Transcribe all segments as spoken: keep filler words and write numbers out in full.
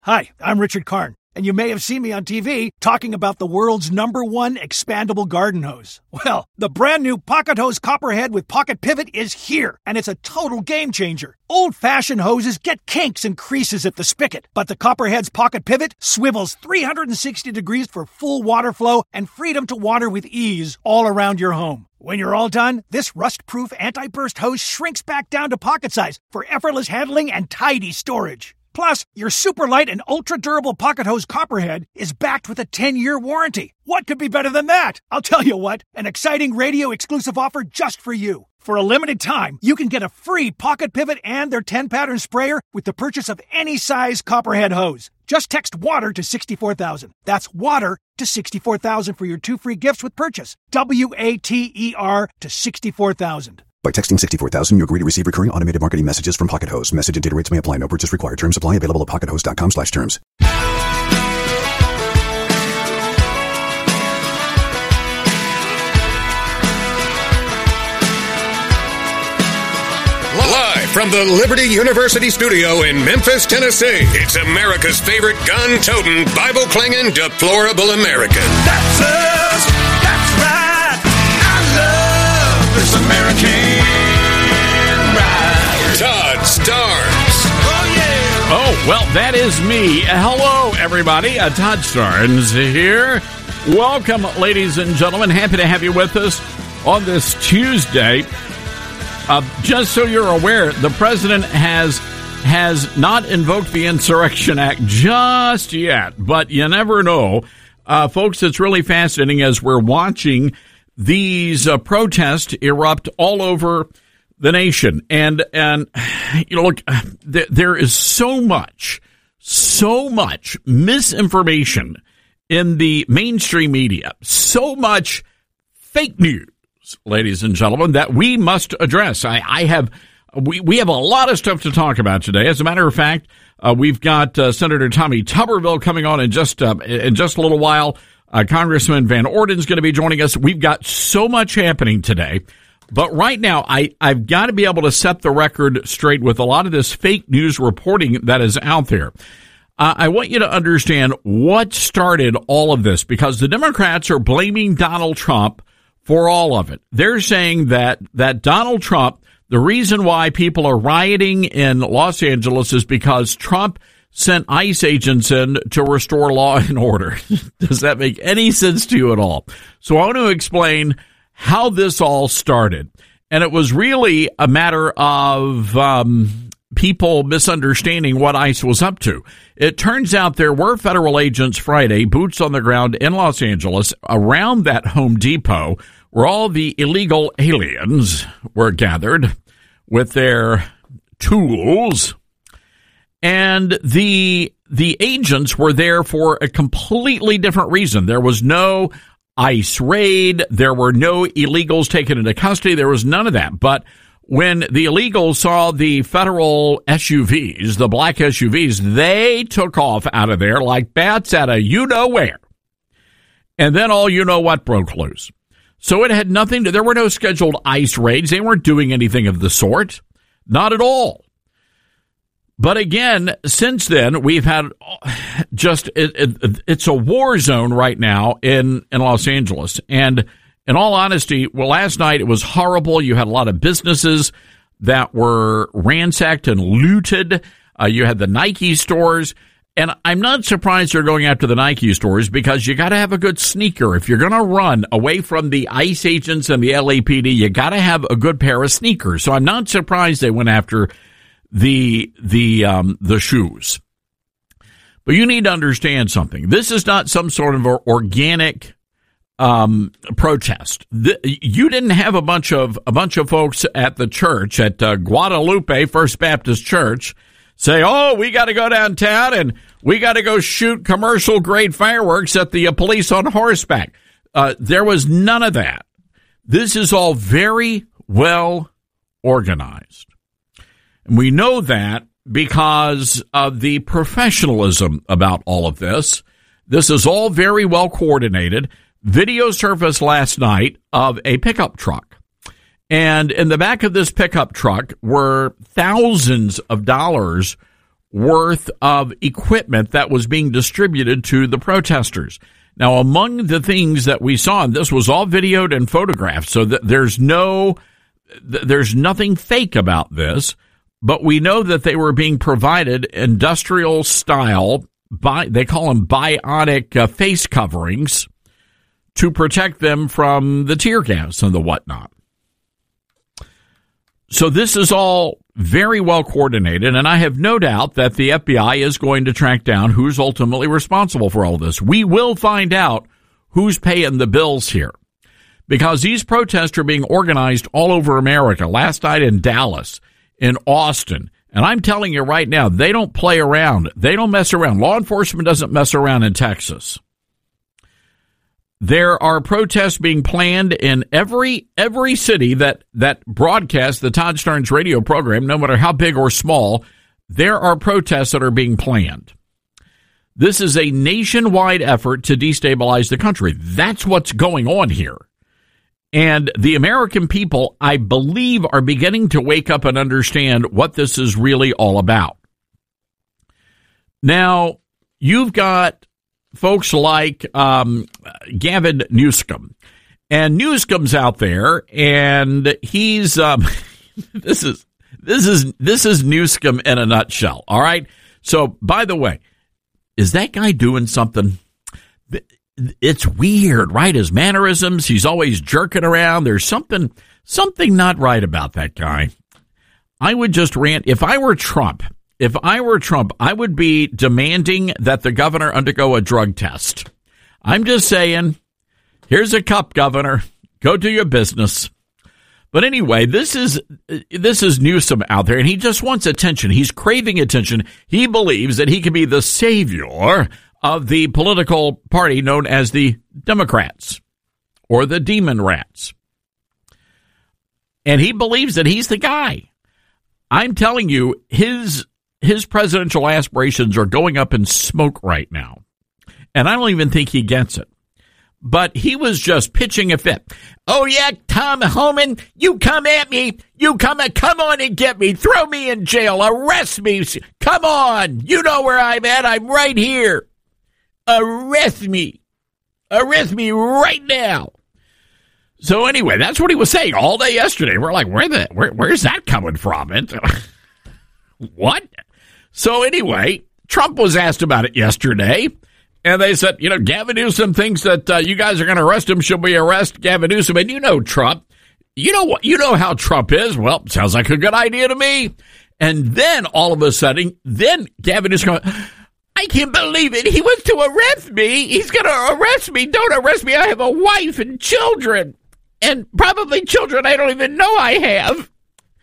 Hi, I'm Richard Karn, and you may have seen me on T V talking about the world's number one expandable garden hose. Well, the brand new Pocket Hose Copperhead with Pocket Pivot is here, and it's a total game changer. Old-fashioned hoses get kinks and creases at the spigot, but the Copperhead's Pocket Pivot swivels three hundred sixty degrees for full water flow and freedom to water with ease all around your home. When you're all done, this rust-proof anti-burst hose shrinks back down to pocket size for effortless handling and tidy storage. Plus, your super light and ultra-durable Pocket Hose Copperhead is backed with a ten-year warranty. What could be better than that? I'll tell you what, an exciting radio-exclusive offer just for you. For a limited time, you can get a free Pocket Pivot and their ten-pattern sprayer with the purchase of any size Copperhead hose. Just text WATER to sixty-four thousand. That's WATER to sixty-four thousand for your two free gifts with purchase. W A T E R to sixty-four thousand. By texting sixty-four thousand, you agree to receive recurring automated marketing messages from Pocket Hose. Message and data rates may apply. No purchase required. Terms apply. Available at pockethose.com slash terms. Live from the Liberty University studio in Memphis, Tennessee, it's America's favorite gun-toting, Bible-clinging, deplorable American. That's us. That's right. I love this American ride. Todd Starnes. Oh, yeah. Oh, well, that is me. Hello, everybody. Uh, Todd Starnes here. Welcome, ladies and gentlemen. Happy to have you with us on this Tuesday. Uh, just so you're aware, the president has has not invoked the Insurrection Act just yet, but you never know. Uh, folks, it's really fascinating as we're watching these uh, protests erupt all over the nation. And, and you know, look, th- there is so much, so much misinformation in the mainstream media, so much fake news, ladies and gentlemen, that we must address. I, I have, we, we have a lot of stuff to talk about today. As a matter of fact, uh, we've got uh, Senator Tommy Tuberville coming on in just uh, in just a little while. Uh, Congressman Van Orden's going to be joining us. We've got so much happening today. But right now, I, I've got to be able to set the record straight with a lot of this fake news reporting that is out there. Uh, I want you to understand what started all of this, because the Democrats are blaming Donald Trump for all of it. They're saying that, that Donald Trump, the reason why people are rioting in Los Angeles is because Trump sent ICE agents in to restore law and order. Does that make any sense to you at all? So I want to explain how this all started. And it was really a matter of um, people misunderstanding what ICE was up to. It turns out there were federal agents Friday, boots on the ground in Los Angeles, around that Home Depot, where all the illegal aliens were gathered with their tools. And the the agents were there for a completely different reason. There was no ICE raid. There were no illegals taken into custody. There was none of that. But when the illegals saw the federal S U Vs, the black S U Vs, they took off out of there like bats out of you-know-where. And then all you-know-what broke loose. So it had nothing to, there were no scheduled ICE raids. They weren't doing anything of the sort. Not at all. But again, since then, we've had just, it, it, it's a war zone right now in, in Los Angeles. And in all honesty, well, last night it was horrible. You had a lot of businesses that were ransacked and looted. Uh, you had the Nike stores. And I'm not surprised they're going after the Nike stores, because you got to have a good sneaker. If you're going to run away from the ICE agents and the L A P D, you got to have a good pair of sneakers. So I'm not surprised they went after the the um the shoes. But you need to understand something. This is not some sort of organic um protest. The, you didn't have a bunch of a bunch of folks at the church at uh, Guadalupe First Baptist Church say, "Oh, we got to go downtown and we got to go shoot commercial grade fireworks at the uh, police on horseback." Uh, there was none of that. This is all very well organized. And we know that because of the professionalism about all of this. This is all very well coordinated. Video surfaced last night of a pickup truck. And in the back of this pickup truck were thousands of dollars worth of equipment that was being distributed to the protesters. Now, among the things that we saw, and this was all videoed and photographed, so that there's no, there's nothing fake about this, but we know that they were being provided industrial style, bi- they call them bionic uh, face coverings to protect them from the tear gas and the whatnot. So this is all very well coordinated, and I have no doubt that the F B I is going to track down who's ultimately responsible for all this. We will find out who's paying the bills here, because these protests are being organized all over America. Last night in Dallas, in Austin, and I'm telling you right now, they don't play around. They don't mess around. Law enforcement doesn't mess around in Texas. There are protests being planned in every every city that, that broadcasts the Todd Starnes radio program, no matter how big or small. There are protests that are being planned. This is a nationwide effort to destabilize the country. That's what's going on here. And the American people, I believe, are beginning to wake up and understand what this is really all about. Now, you've got folks like um, Gavin Newsom, and Newsom's out there, and he's um, this is this is this is Newsom in a nutshell. All right. So, by the way, is that guy doing something? It's weird, right? His mannerisms, he's always jerking around. There's something something not right about that guy. I would just rant. If I were Trump, if I were Trump, I would be demanding that the governor undergo a drug test. I'm just saying, here's a cup, governor. Go do your business. But anyway, this is this is Newsom out there, and he just wants attention. He's craving attention. He believes that he can be the savior of the political party known as the Democrats or the Demon Rats. And he believes that he's the guy. I'm telling you, his his presidential aspirations are going up in smoke right now. And I don't even think he gets it. But he was just pitching a fit. Oh, yeah, Tom Homan, you come at me. You come and come on and get me. Throw me in jail. Arrest me. Come on. You know where I'm at. I'm right here. Arrest me. Arrest me right now. So anyway, that's what he was saying all day yesterday. We're like, where the where, where's that coming from? It, what? So anyway, Trump was asked about it yesterday, and they said, you know, Gavin Newsom thinks that uh, you guys are going to arrest him. Should we arrest Gavin Newsom? And you know Trump. You know what? You know how Trump is. Well, sounds like a good idea to me. And then all of a sudden, then Gavin Newsom goes, I can't believe it. He wants to arrest me. He's going to arrest me. Don't arrest me. I have a wife and children, and probably children I don't even know I have.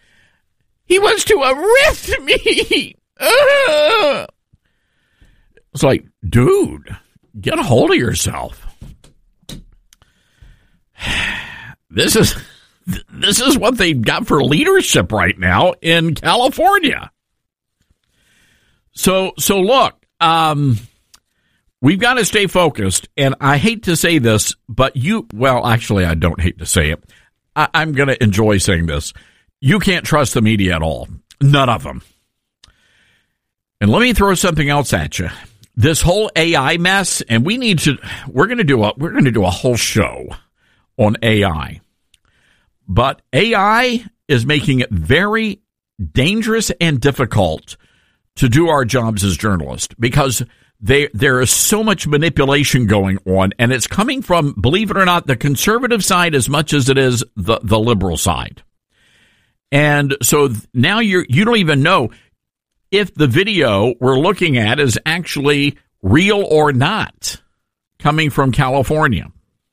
He wants to arrest me. Uh. It's like, dude, get a hold of yourself. This is this is what they've got for leadership right now in California. So so look. Um, we've got to stay focused, and I hate to say this, but you, well, actually, I don't hate to say it. I, I'm going to enjoy saying this. You can't trust the media at all. None of them. And let me throw something else at you. This whole A I mess, and we need to, we're going to do a, we're going to do a whole show on A I. But A I is making it very dangerous and difficult to do our jobs as journalists, because they, there is so much manipulation going on, and it's coming from, believe it or not, the conservative side as much as it is the, the liberal side. And so now you're, you don't even know if the video we're looking at is actually real or not coming from California.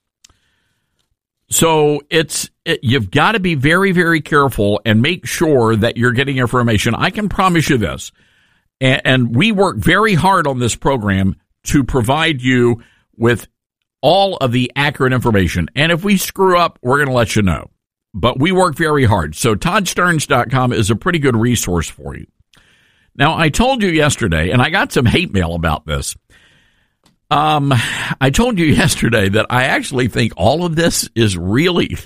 So it's it, you've got to be very, very careful and make sure that you're getting information. I can promise you this. And we work very hard on this program to provide you with all of the accurate information. And if we screw up, we're going to let you know. But we work very hard. So Todd Starnes dot com is a pretty good resource for you. Now, I told you yesterday, and I got some hate mail about this. Um, I told you yesterday that I actually think all of this is really,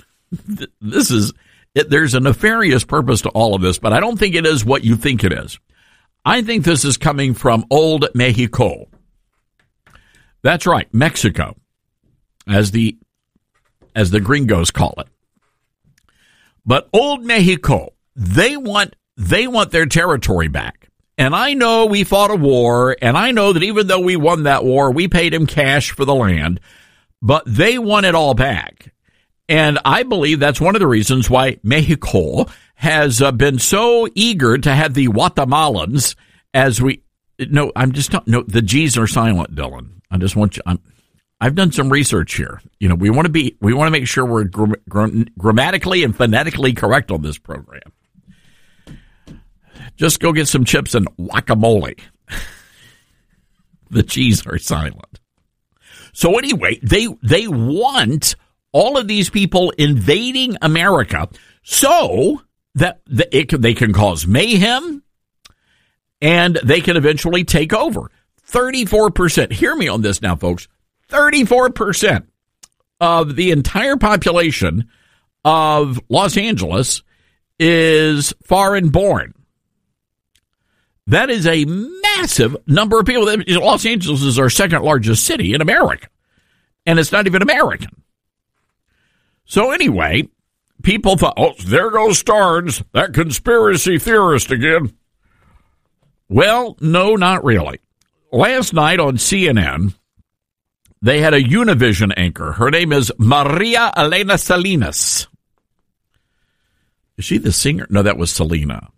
this is, it, there's a nefarious purpose to all of this, but I don't think it is what you think it is. I think this is coming from old Mexico. That's right, Mexico, as the as the gringos call it. But old Mexico, they want they want their territory back. And I know we fought a war, and I know that even though we won that war, we paid them cash for the land, but they want it all back. And I believe that's one of the reasons why Mexico has uh, been so eager to have the Guatemalans as we, no, I'm just not, no, the G's are silent, Dylan. I just want you, I'm, I've done some research here. You know, we want to be, we want to make sure we're gr- gr- grammatically and phonetically correct on this program. Just go get some chips and guacamole. The G's are silent. So anyway, they, they want all of these people invading America so that it can, they can cause mayhem and they can eventually take over. thirty-four percent. Hear me on this now, folks. thirty-four percent of the entire population of Los Angeles is foreign born. That is a massive number of people. Los Angeles is our second largest city in America, and it's not even American. So anyway, people thought, oh, there goes Starnes, that conspiracy theorist again. Well, no, not really. Last night on C N N, they had a Univision anchor. Her name is Maria Elena Salinas. Is she the singer? No, that was Selena.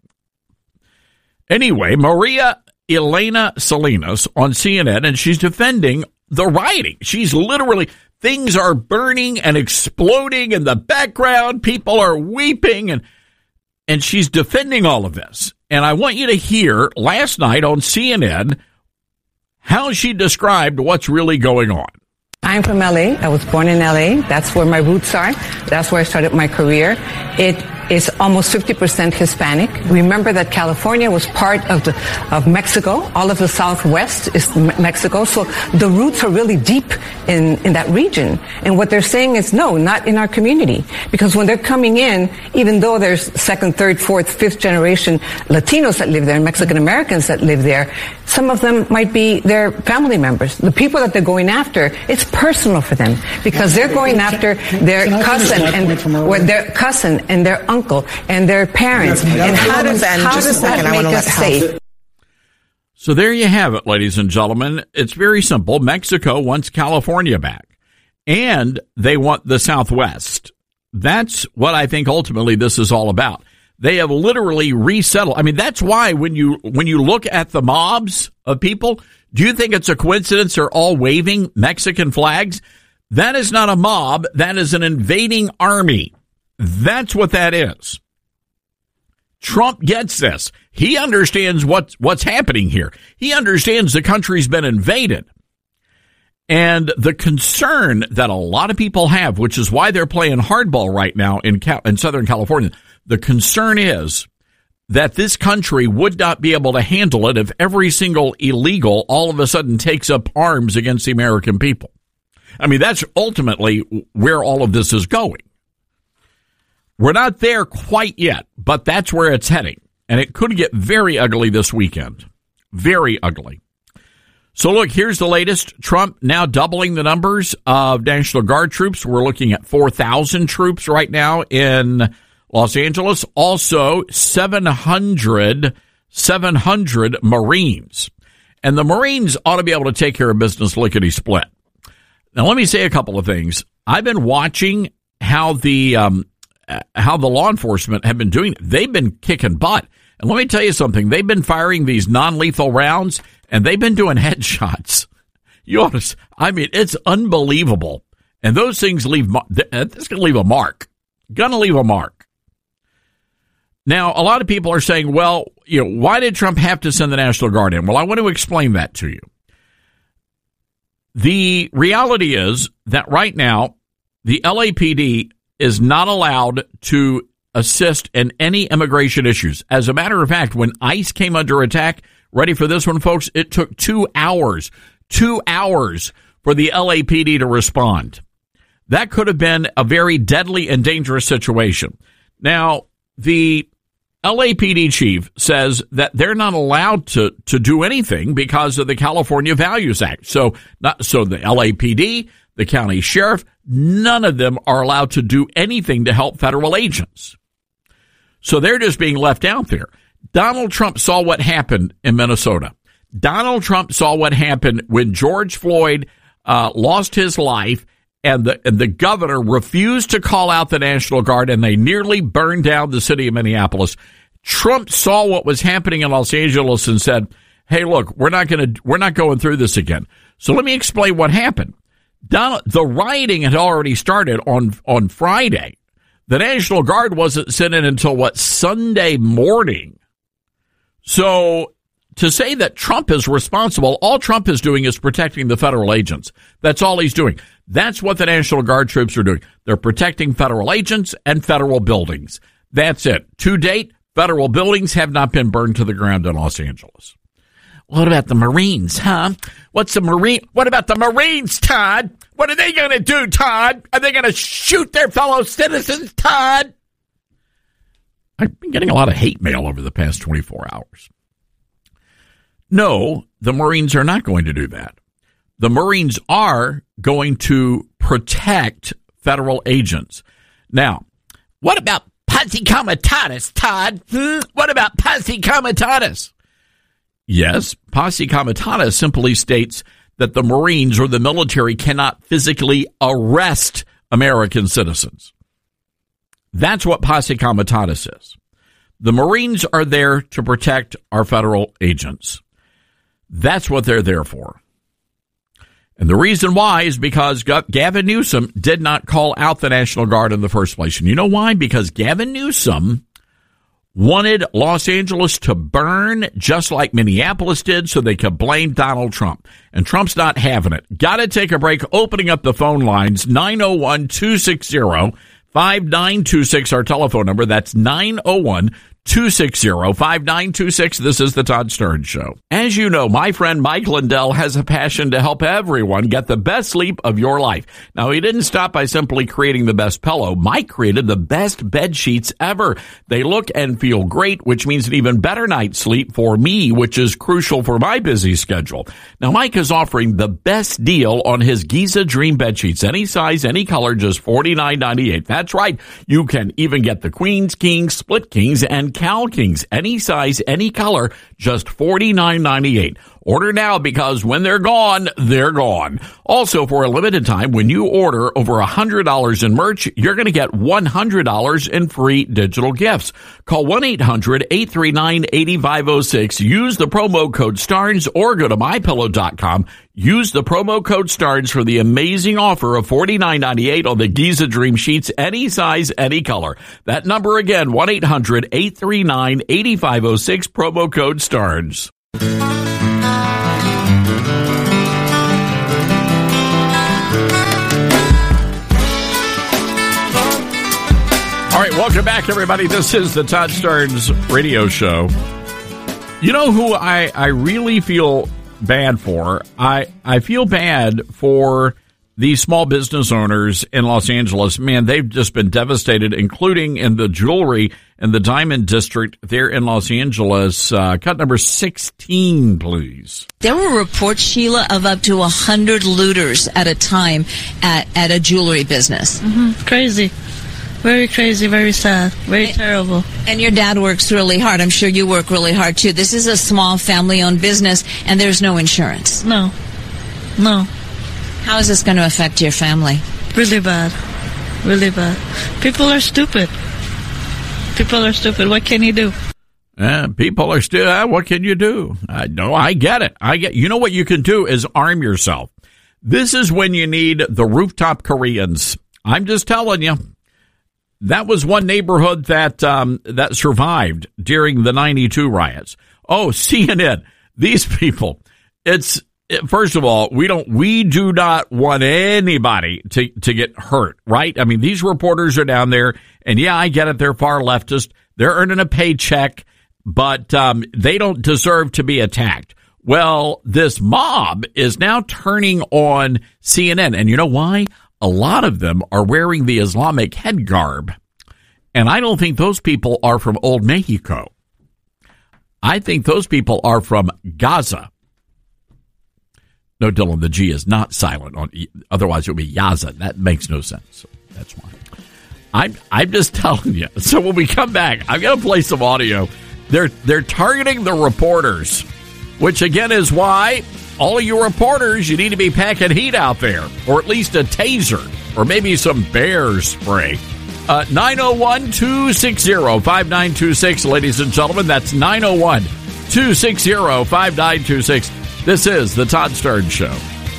Anyway, Maria Elena Salinas on C N N, and she's defending the rioting. She's literally, things are burning and exploding in the background. People are weeping, and and she's defending all of this. And I want you to hear last night on C N N how she described what's really going on. I'm from L A. I was born in L A. That's where my roots are. That's where I started my career. It is almost fifty percent Hispanic. Remember that California was part of the of Mexico. All of the Southwest is Mexico. So the roots are really deep in, in that region. And what they're saying is, no, not in our community. Because when they're coming in, even though there's second, third, fourth, fifth generation Latinos that live there, Mexican Americans that live there, some of them might be their family members. The people that they're going after, it's personal for them. Because they're going after their cousin and or their cousin and their uncle. uncle and their parents. And how does, how does that make us safe? So there you have it, ladies and gentlemen. It's very simple. Mexico wants California back, and they want the Southwest. That's what I think ultimately this is all about. They have literally resettled. I mean, that's why when you when you look at the mobs of people, do you think it's a coincidence they're all waving Mexican flags? That is not a mob. That is an invading army. That's what that is. Trump gets this. He understands what's, what's happening here. He understands the country's been invaded. And the concern that a lot of people have, which is why they're playing hardball right now in, Cal- in Southern California, the concern is that this country would not be able to handle it if every single illegal all of a sudden takes up arms against the American people. I mean, that's ultimately where all of this is going. We're not there quite yet, but that's where it's heading. And it could get very ugly this weekend. Very ugly. So look, here's the latest. Trump now doubling the numbers of National Guard troops. We're looking at four thousand troops right now in Los Angeles. Also, seven hundred, seven hundred Marines. And the Marines ought to be able to take care of business lickety-split. Now, let me say a couple of things. I've been watching how the um, how the law enforcement have been doing it. They've been kicking butt. And let me tell you something. They've been firing these non-lethal rounds, and they've been doing headshots. You ought to, I mean, it's unbelievable. And those things leave, it's going to leave a mark. Going to leave a mark. Now, a lot of people are saying, well, you know, why did Trump have to send the National Guard in? Well, I want to explain that to you. The reality is that right now, the L A P D is not allowed to assist in any immigration issues. As a matter of fact, when ICE came under attack, ready for this one, folks, it took two hours, two hours for the L A P D to respond. That could have been a very deadly and dangerous situation. Now, the L A P D chief says that they're not allowed to, to do anything because of the California Values Act. So, not, so the L A P D, the county sheriff, none of them are allowed to do anything to help federal agents. So they're just being left out there. Donald Trump saw what happened in Minnesota. Donald Trump saw what happened when George Floyd uh, lost his life, and the and the governor refused to call out the National Guard, and they nearly burned down the city of Minneapolis. Trump saw what was happening in Los Angeles and said, "Hey, look, we're not going to we're not going through this again." So let me explain what happened. Donald, the rioting had already started on on Friday. The National Guard wasn't sent in until what, Sunday morning. So to say that Trump is responsible, all Trump is doing is protecting the federal agents. That's all he's doing. That's what the National Guard troops are doing. They're protecting federal agents and federal buildings. That's it. To date, federal buildings have not been burned to the ground in Los Angeles. What about the Marines, huh? What's the Marine? What about the Marines, Todd? What are they going to do, Todd? Are they going to shoot their fellow citizens, Todd? I've been getting a lot of hate mail over the past twenty-four hours. No, the Marines are not going to do that. The Marines are going to protect federal agents. Now, what about posse comitatus, Todd? Hmm? What about posse comitatus? Yes, posse comitatus simply states that the Marines or the military cannot physically arrest American citizens. That's what posse comitatus is. The Marines are there to protect our federal agents. That's what they're there for. And the reason why is because Gavin Newsom did not call out the National Guard in the first place. And you know why? Because Gavin Newsom wanted Los Angeles to burn just like Minneapolis did so they could blame Donald Trump. And Trump's not having it. Got to take a break. Opening up the phone lines, nine oh one, two six zero, five nine two six, our telephone number. That's nine oh one, two six zero, five nine two six. This is the Todd Stern Show. As you know, my friend Mike Lindell has a passion to help everyone get the best sleep of your life. Now, he didn't stop by simply creating the best pillow. Mike created the best bed sheets ever. They look and feel great, which means an even better night's sleep for me, which is crucial for my busy schedule. Now, Mike is offering the best deal on his Giza Dream bed sheets. Any size, any color, just forty-nine ninety-eight. That's right. You can even get the Queens, Kings, Split Kings, and Cal Kings. Any size, any color, just forty-nine ninety-eight. Order now because when they're gone, they're gone. Also, for a limited time, when you order over one hundred dollars in merch, you're going to get one hundred dollars in free digital gifts. Call one eight hundred, eight three nine, eight five oh six. Use the promo code STARNS or go to my pillow dot com. Use the promo code STARNS for the amazing offer of forty-nine ninety-eight on the Giza Dream sheets, any size, any color. That number again, one eight hundred, eight three nine, eight five oh six, promo code STARNS. All right, welcome back, everybody. This is the Todd Starnes radio show. You know who I, I really feel bad for? I, I feel bad for these small business owners in Los Angeles. Man, they've just been devastated, including in the jewelry and the diamond district there in Los Angeles. Uh, cut number sixteen, please. There were reports, Sheila, of up to one hundred looters at a time at, at a jewelry business. Mm-hmm. Crazy. Very crazy, very sad, very and, terrible. And your dad works really hard. I'm sure you work really hard, too. This is a small family-owned business, and there's no insurance. No. No. How is this going to affect your family? Really bad. Really bad. People are stupid. People are stupid. What can you do? Uh, people are still, uh, what can you do? I know, I get it. I get, you know what you can do is arm yourself. This is when you need the rooftop Koreans. I'm just telling you. That was one neighborhood that um, that survived during the ninety-two riots. Oh, C N N, these people. It's it, first of all, we don't we do not want anybody to to get hurt, right? I mean, these reporters are down there, and yeah, I get it. They're far leftist. They're earning a paycheck, but um, they don't deserve to be attacked. Well, this mob is now turning on C N N, and you know why? A lot of them are wearing the Islamic head garb. And I don't think those people are from Old Mexico. I think those people are from Gaza. No, Dylan, the G is not silent. On, otherwise, it would be Yaza. That makes no sense. So that's why. I'm, I'm just telling you. So when we come back, I'm going to play some audio. They're, they're targeting the reporters, which, again, is why all of you reporters, you need to be packing heat out there, or at least a taser, or maybe some bear spray. Uh, nine oh one, two six zero, five nine two six, ladies and gentlemen. That's nine oh one, two six zero, five nine two six. This is The Todd Stern Show.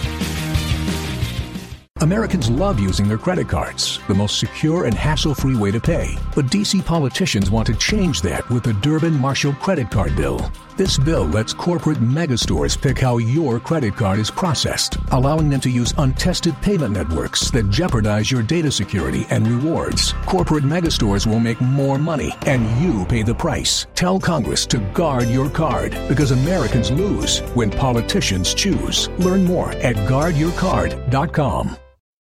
Americans love using their credit cards, the most secure and hassle-free way to pay. But D C politicians want to change that with the Durbin-Marshall credit card bill. This bill lets corporate megastores pick how your credit card is processed, allowing them to use untested payment networks that jeopardize your data security and rewards. Corporate megastores will make more money, and you pay the price. Tell Congress to guard your card, because Americans lose when politicians choose. Learn more at guard your card dot com.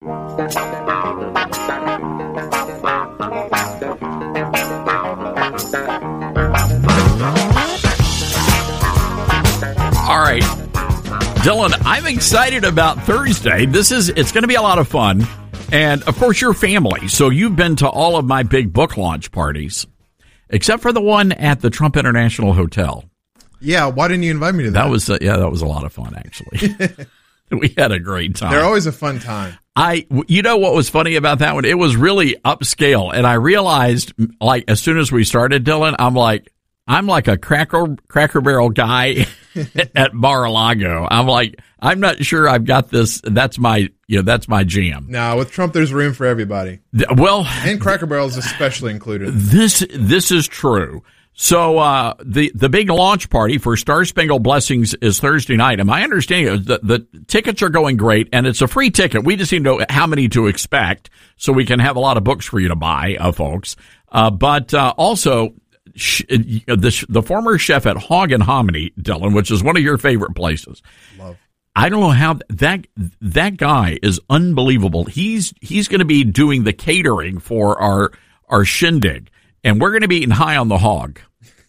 All right, Dylan, I'm excited about Thursday. This is, it's going to be a lot of fun. And, of course, your family. So you've been to all of my big book launch parties, except for the one at the Trump International Hotel. Yeah, why didn't you invite me to that? That was, uh, yeah, that was a lot of fun, actually. We had a great time. They're always a fun time. I, you know what was funny about that one? It was really upscale. And I realized, like, as soon as we started, Dylan, I'm like, I'm like a cracker cracker barrel guy at Mar-a-Lago. I'm like, I'm not sure I've got this. That's my, you know, that's my jam. No, with Trump, there's room for everybody. Well, and Cracker Barrels especially included. This, this is true. So, uh, the, the big launch party for Star Spangled Blessings is Thursday night. And my understanding is that the tickets are going great, and it's a free ticket. We just need to know how many to expect so we can have a lot of books for you to buy, uh, folks. Uh, but, uh, also, sh- the, the former chef at Hog and Hominy, Dylan, which is one of your favorite places. Love. I don't know how that, that guy is unbelievable. He's, he's going to be doing the catering for our, our shindig, and we're going to be eating high on the hog.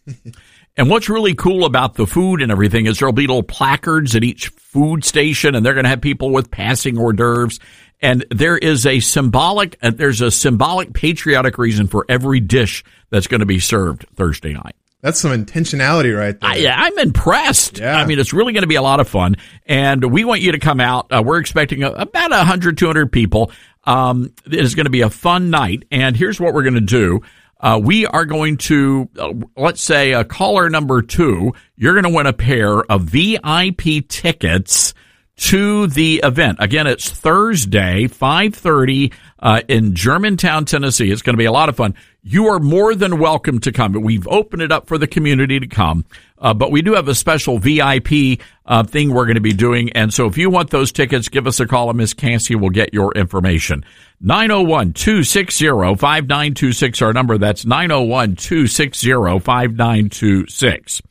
And what's really cool about the food and everything is there'll be little placards at each food station, and they're going to have people with passing hors d'oeuvres. And there is a symbolic, uh, there's a symbolic patriotic reason for every dish that's going to be served Thursday night. That's some intentionality right there. I, yeah, I'm impressed. Yeah. I mean, it's really going to be a lot of fun. And we want you to come out. Uh, we're expecting a, about one hundred, two hundred people. Um, it is going to be a fun night. And here's what we're going to do. Uh, we are going to, uh, let's say, uh, caller number two, you're going to win a pair of V I P tickets to the event. Again, it's Thursday, five thirty, uh, in Germantown, Tennessee. It's going to be a lot of fun. You are more than welcome to come. We've opened it up for the community to come, uh, but we do have a special V I P uh, thing we're going to be doing. And so if you want those tickets, give us a call, and Miss Cassie will get your information. nine oh one, two six zero, five nine two six, our number. That's nine oh one, two six zero, five nine two six.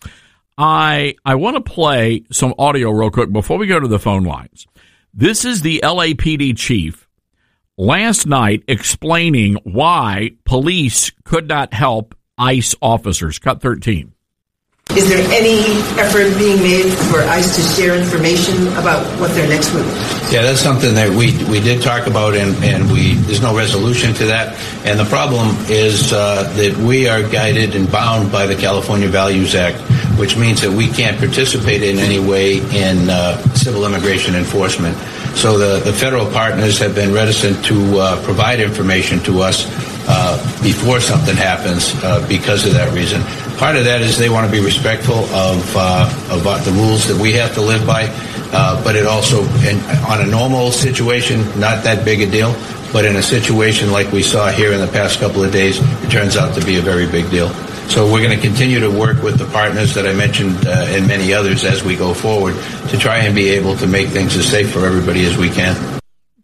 I I want to play some audio real quick before we go to the phone lines. This is the L A P D chief last night explaining why police could not help ICE officers. Cut thirteen. Is there any effort being made for ICE to share information about what their next move is? Yeah, that's something that we we did talk about, and, and we there's no resolution to that. And the problem is uh, that we are guided and bound by the California Values Act, which means that we can't participate in any way in uh, civil immigration enforcement. So the, the federal partners have been reticent to uh, provide information to us uh, before something happens uh, because of that reason. Part of that is they want to be respectful of uh, about the rules that we have to live by, uh, but it also, in, on a normal situation, not that big a deal, but in a situation like we saw here in the past couple of days, it turns out to be a very big deal. So we're going to continue to work with the partners that I mentioned uh, and many others as we go forward to try and be able to make things as safe for everybody as we can.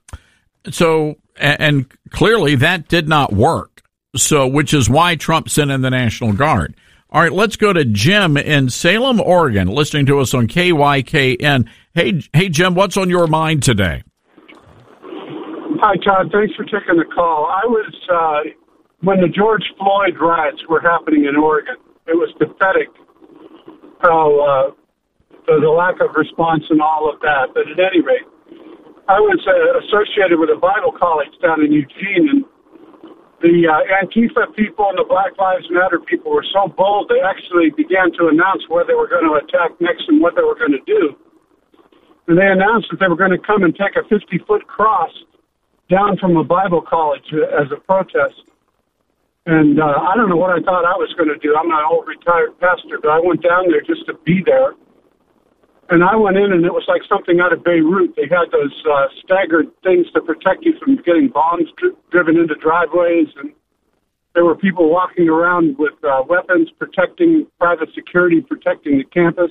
So, and clearly that did not work. So, which is why Trump sent in the National Guard. All right, let's go to Jim in Salem, Oregon, listening to us on K Y K N. Hey, hey, Jim, what's on your mind today? Hi, Todd. Thanks for taking the call. I was uh, when the George Floyd riots were happening in Oregon, it was pathetic how uh, the, the lack of response and all of that. But at any rate, I was uh, associated with a Bible college down in Eugene, and the uh, Antifa people and the Black Lives Matter people were so bold, they actually began to announce where they were going to attack next and what they were going to do. And they announced that they were going to come and take a fifty-foot cross down from a Bible college as a protest. And uh, I don't know what I thought I was going to do. I'm an old retired pastor, but I went down there just to be there. And I went in, and it was like something out of Beirut. They had those uh, staggered things to protect you from getting bombs dri- driven into driveways. And there were people walking around with uh, weapons, protecting private security, protecting the campus.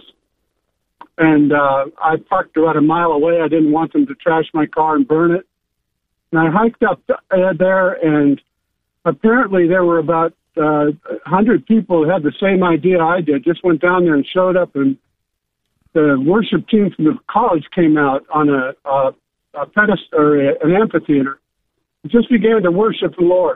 And uh, I parked about a mile away. I didn't want them to trash my car and burn it. And I hiked up uh, there, and apparently there were about uh, one hundred people who had the same idea I did, just went down there and showed up, and the worship team from the college came out on a, a, a pedestal or a, an amphitheater and just began to worship the Lord.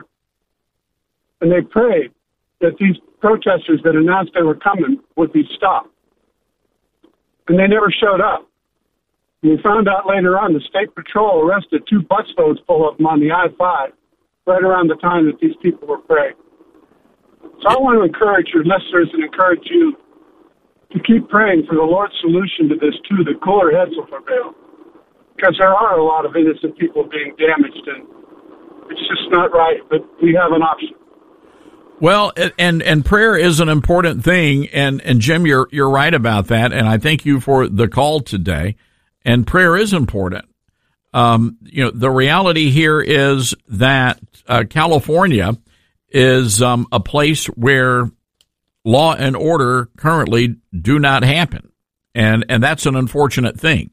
And they prayed that these protesters that announced they were coming would be stopped. And they never showed up. And we found out later on the State Patrol arrested two busloads full of them on the I five right around the time that these people were praying. So I want to encourage your listeners and encourage you to keep praying for the Lord's solution to this, too, that cooler heads will prevail. Because there are a lot of innocent people being damaged, and it's just not right, but we have an option. Well, and and prayer is an important thing, and, and Jim, you're you're right about that, and I thank you for the call today. And prayer is important. Um, you know, the reality here is that uh, California is um, a place where law and order currently do not happen, and and that's an unfortunate thing.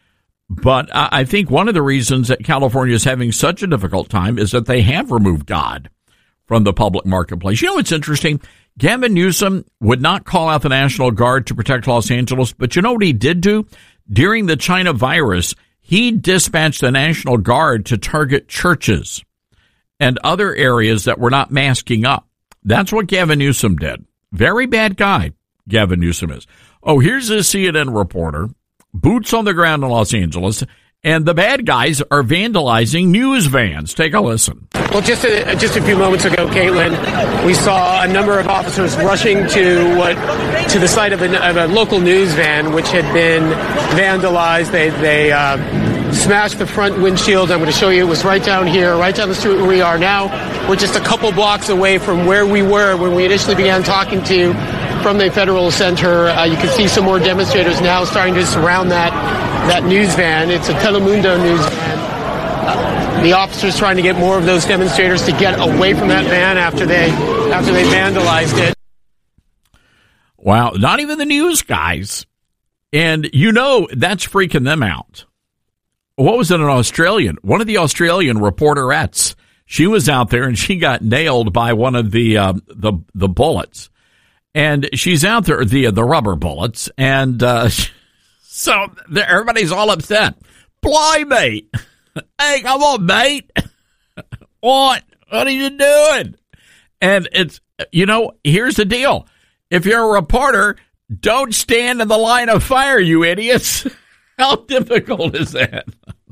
But I think one of the reasons that California is having such a difficult time is that they have removed God from the public marketplace. You know what's interesting? Gavin Newsom would not call out the National Guard to protect Los Angeles, but you know what he did do? During the China virus, he dispatched the National Guard to target churches and other areas that were not masking up. That's what Gavin Newsom did. Very bad guy, Gavin Newsom is. Oh, here's a C N N reporter, boots on the ground in Los Angeles, and the bad guys are vandalizing news vans. Take a listen. Well, just a, just a few moments ago, Caitlin, we saw a number of officers rushing to what to the site of a, of a local news van, which had been vandalized. They they uh, smashed the front windshield. I'm going to show you. It was right down here, right down the street where we are now. We're just a couple blocks away from where we were when we initially began talking to you from the Federal Center. Uh, you can see some more demonstrators now starting to surround that that news van. It's a Telemundo news van. Uh, the officers trying to get more of those demonstrators to get away from that van after they after they vandalized it. Wow, not even the news guys. And you know that's freaking them out. What was it, an Australian? One of the Australian reporterettes. She was out there and she got nailed by one of the uh, the the bullets. And she's out there, the the rubber bullets, and uh, so everybody's all upset. Blimey! Hey, come on, mate! What? What are you doing? And it's, you know, here's the deal. If you're a reporter, don't stand in the line of fire, you idiots. How difficult is that?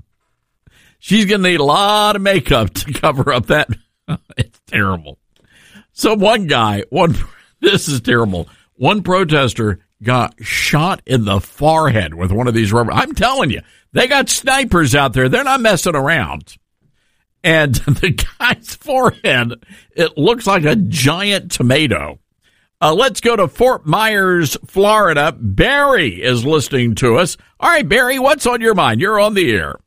She's going to need a lot of makeup to cover up that. It's terrible. So one guy, one... This is terrible. One protester got shot in the forehead with one of these rubber. I'm telling you, they got snipers out there. They're not messing around. And the guy's forehead, it looks like a giant tomato. Uh, let's go to Fort Myers, Florida. Barry is listening to us. All right, Barry, what's on your mind? You're on the air.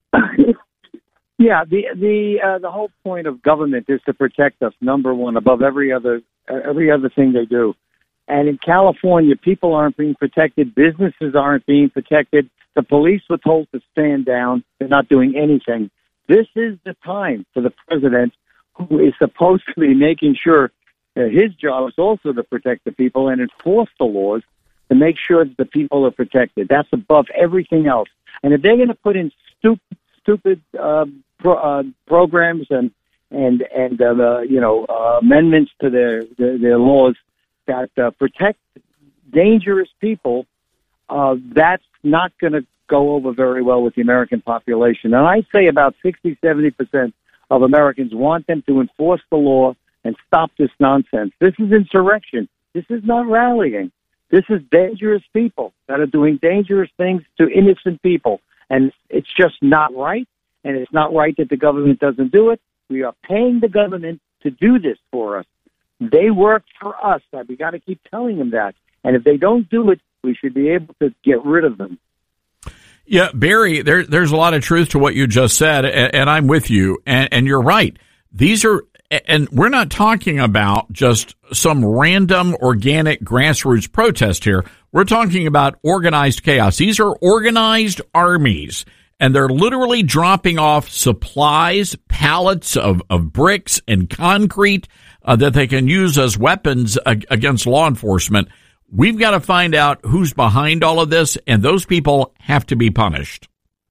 Yeah, the the uh, the whole point of government is to protect us, number one, above every other every other thing they do. And in California, people aren't being protected. Businesses aren't being protected. The police were told to stand down. They're not doing anything. This is the time for the president, who is supposed to be making sure that his job is also to protect the people and enforce the laws to make sure that the people are protected. That's above everything else. And if they're going to put in stupid, stupid uh, pro, uh, programs and and and uh, the, you know uh, amendments to their their, their laws that uh, protect dangerous people, uh, that's not going to go over very well with the American population. And I say about sixty, seventy percent of Americans want them to enforce the law and stop this nonsense. This is insurrection. This is not rallying. This is dangerous people that are doing dangerous things to innocent people. And it's just not right. And it's not right that the government doesn't do it. We are paying the government to do this for us. They work for us. We got to keep telling them that. And if they don't do it, we should be able to get rid of them. Yeah, Barry, there, there's a lot of truth to what you just said, and, and I'm with you. And, and you're right. These are, and we're not talking about just some random organic grassroots protest here. We're talking about organized chaos. These are organized armies, and they're literally dropping off supplies, pallets of, of bricks and concrete uh, that they can use as weapons ag- against law enforcement. We've got to find out who's behind all of this, and those people have to be punished.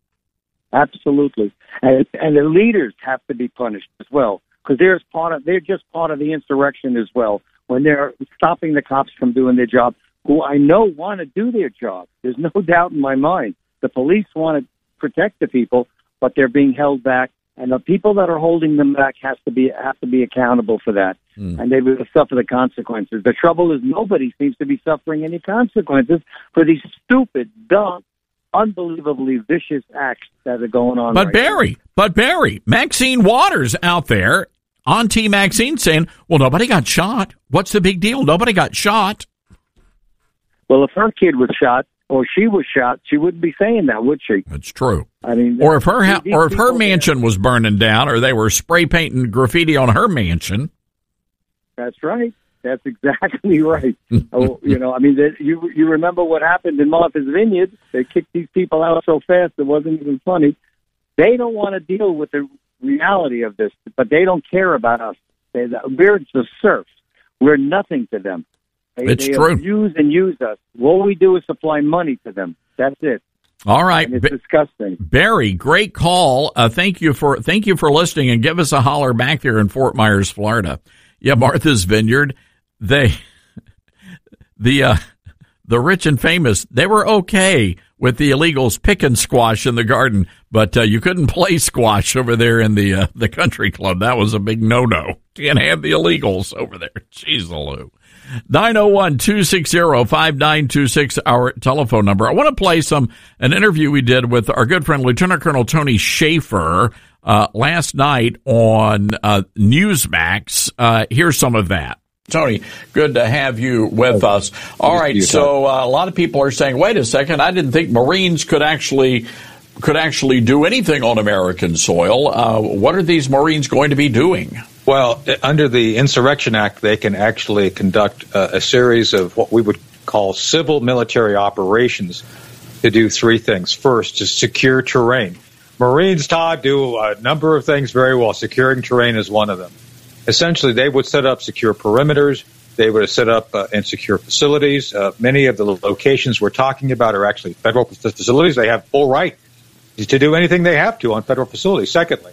Absolutely. And, and the leaders have to be punished as well, because they're part of, they're just part of the insurrection as well. When they're stopping the cops from doing their job, who I know want to do their job. There's no doubt in my mind. The police want to protect the people, but they're being held back, and the people that are holding them back has to be have to be accountable for that, mm. and they will suffer the consequences. The trouble is nobody seems to be suffering any consequences for these stupid, dumb, unbelievably vicious acts that are going on. But right Barry, now. but Barry, Maxine Waters out there on Team Maxine saying, "Well, nobody got shot. What's the big deal? Nobody got shot." Well, if her kid was shot or she was shot, she wouldn't be saying that, would she? That's true. I mean, or if her ha- or if her mansion was burning down, or they were spray painting graffiti on her mansion. That's right. That's exactly right. oh, you know, I mean, they, you you remember what happened in Martha's Vineyard? They kicked these people out so fast it wasn't even funny. They don't want to deal with the reality of this, but they don't care about us. They, we're the serfs. We're nothing to them. They, it's they true. abuse and use us. All we do is supply money to them. That's it. All right, and it's ba- disgusting. Barry, great call. Uh, thank you for thank you for listening, and give us a holler back there in Fort Myers, Florida. Yeah, Martha's Vineyard. They, the uh, the rich and famous, they were okay with the illegals picking squash in the garden, but uh, you couldn't play squash over there in the uh, the country club. That was a big no-no. Can't have the illegals over there. Jeez, Lou. nine oh one, two six zero, five nine two six, our telephone number. I want to play some an interview we did with our good friend Lieutenant Colonel Tony Shaffer uh, last night on uh, Newsmax. Uh, here's some of that. Tony, good to have you with us. All right, so uh, a lot of people are saying, wait a second, I didn't think Marines could actually could actually do anything on American soil. Uh, what are these Marines going to be doing? Well, under the Insurrection Act, they can actually conduct uh, a series of what we would call civil military operations to do three things. First, to secure terrain. Marines, Todd, do a number of things very well. Securing terrain is one of them. Essentially, they would set up secure perimeters. They would set up uh, and secure facilities. Uh, many of the locations we're talking about are actually federal facilities. They have full right to do anything they have to on federal facilities. Secondly,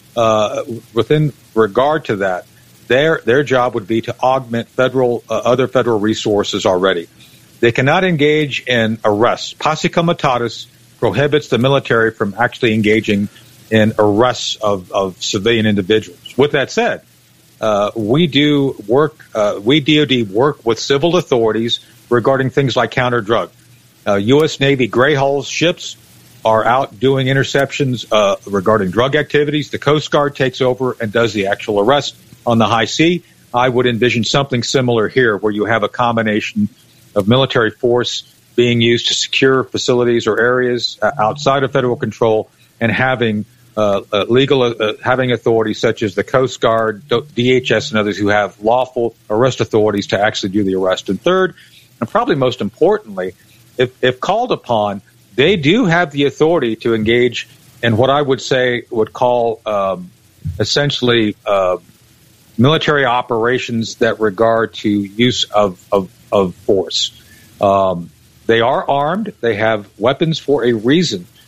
uh, within regard to that, their their job would be to augment federal uh, other federal resources already. They cannot engage in arrests. Posse Comitatus prohibits the military from actually engaging in arrests of, of civilian individuals. With that said, Uh, we do work, uh, we D O D work with civil authorities regarding things like counter-drug. Uh, U S Navy Gray Hulls ships are out doing interceptions uh, regarding drug activities. The Coast Guard takes over and does the actual arrest on the high sea. I would envision something similar here, where you have a combination of military force being used to secure facilities or areas uh, outside of federal control, and having Uh, uh, legal, uh, having authorities such as the Coast Guard, D H S, and others who have lawful arrest authorities to actually do the arrest. And third, and probably most importantly, if, if called upon, they do have the authority to engage in what I would say would call um, essentially uh, military operations that regard to use of, of, of force. Um, they are armed. They have weapons for a reason.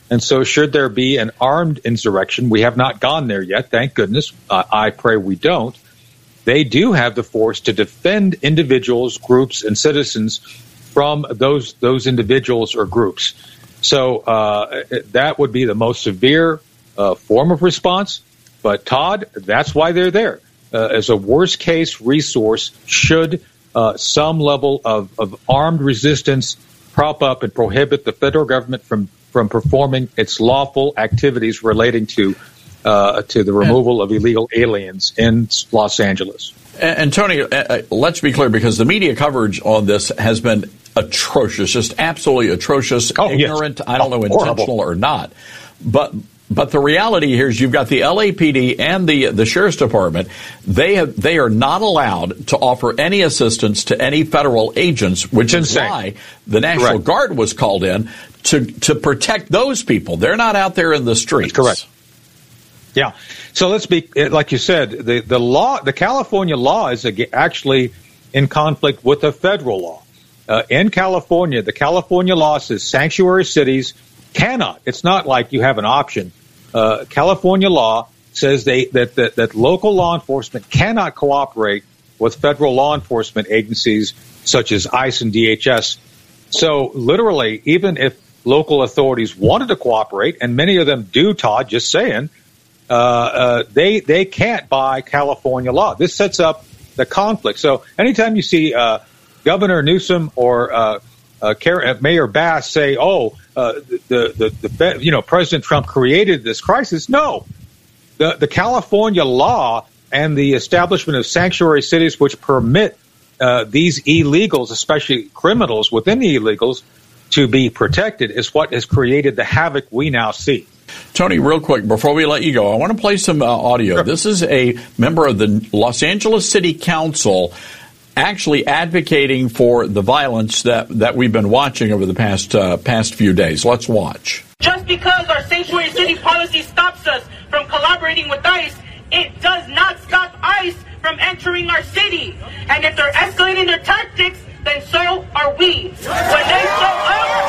And so should there be an armed insurrection, we have not gone there yet, thank goodness. Uh, I pray we don't. They do have the force to defend individuals, groups, and citizens from those those individuals or groups. So uh, that would be the most severe uh, form of response. But, Todd, that's why they're there. Uh, as a worst-case resource, should uh, some level of, of armed resistance prop up and prohibit the federal government from from performing its lawful activities relating to uh, to the removal of illegal aliens in Los Angeles. And, and Tony, uh, let's be clear, because the media coverage on this has been atrocious, just absolutely atrocious, oh, ignorant, yes. I don't know, oh, intentional or not. But but the reality here is you've got the L A P D and the the Sheriff's Department. They have they are not allowed to offer any assistance to any federal agents, which is Insane. why the National Correct. Guard was called in to to protect those people. They're not out there in the streets. That's correct. Yeah. So let's be, like you said, the, the law, the California law is actually in conflict with the federal law. Uh, in California, the California law says sanctuary cities cannot. It's not like you have an option. Uh, California law says they that, that that local law enforcement cannot cooperate with federal law enforcement agencies such as ICE and D H S. So literally, even if local authorities wanted to cooperate, and many of them do, Todd, just saying, uh, uh, they they can't by California law. This sets up the conflict. So anytime you see uh, Governor Newsom or uh, uh, Mayor Bass say, "Oh, uh, the, the the you know President Trump created this crisis," no, the the California law and the establishment of sanctuary cities, which permit uh, these illegals, especially criminals within the illegals, to be protected, is what has created the havoc we now see. Tony, real quick, before we let you go, I want to play some uh, audio. Sure. This is a member of the Los Angeles City Council actually advocating for the violence that, that we've been watching over the past uh, past few days. Let's watch. Just because our sanctuary city policy stops us from collaborating with ICE, it does not stop ICE from entering our city. And if they're escalating their tactics, then so are we. When they show up,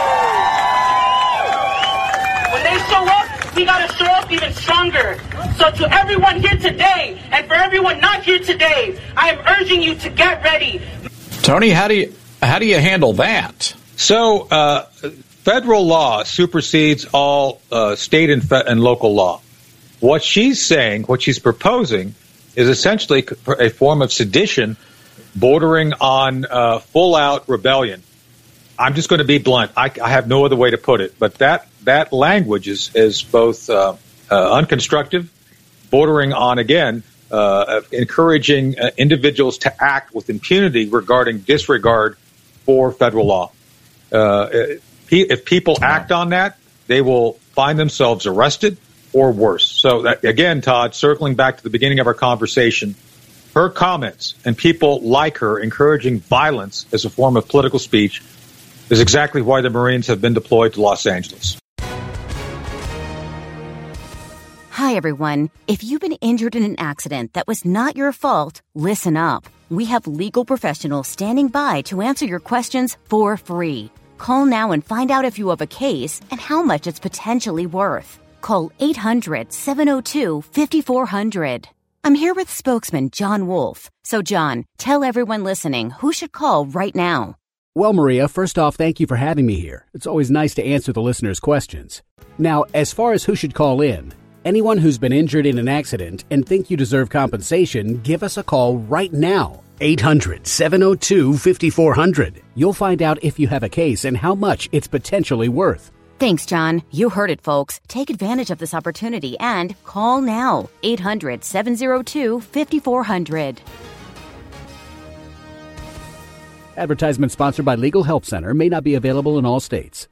when they show up, we gotta show up even stronger. So to everyone here today, and for everyone not here today, I am urging you to get ready. Tony, how do you how do you handle that? So, uh, federal law supersedes all uh, state and, fe- and local law. What she's saying, what she's proposing, is essentially a form of sedition bordering on uh, full-out rebellion. I'm just going to be blunt. I, I have no other way to put it. But that that language is, is both uh, uh, unconstructive, bordering on, again, uh, encouraging uh, individuals to act with impunity regarding disregard for federal law. Uh, if people act on that, they will find themselves arrested or worse. So, that, again, Todd, circling back to the beginning of our conversation, her comments and people like her encouraging violence as a form of political speech is exactly why the Marines have been deployed to Los Angeles. Hi, everyone. If you've been injured in an accident that was not your fault, listen up. We have legal professionals standing by to answer your questions for free. Call now and find out if you have a case and how much it's potentially worth. Call eight hundred, seven oh two, five four zero zero. I'm here with spokesman John Wolf. So, John, tell everyone listening who should call right now. Well, Maria, first off, thank you for having me here. It's always nice to answer the listeners' questions. Now, as far as who should call in, anyone who's been injured in an accident and think you deserve compensation, give us a call right now. eight hundred, seven oh two, five four zero zero. You'll find out if you have a case and how much it's potentially worth. Thanks, John. You heard it, folks. Take advantage of this opportunity and call now. eight hundred, seven oh two, five four zero zero. Advertisement sponsored by Legal Help Center. May not be available in all states.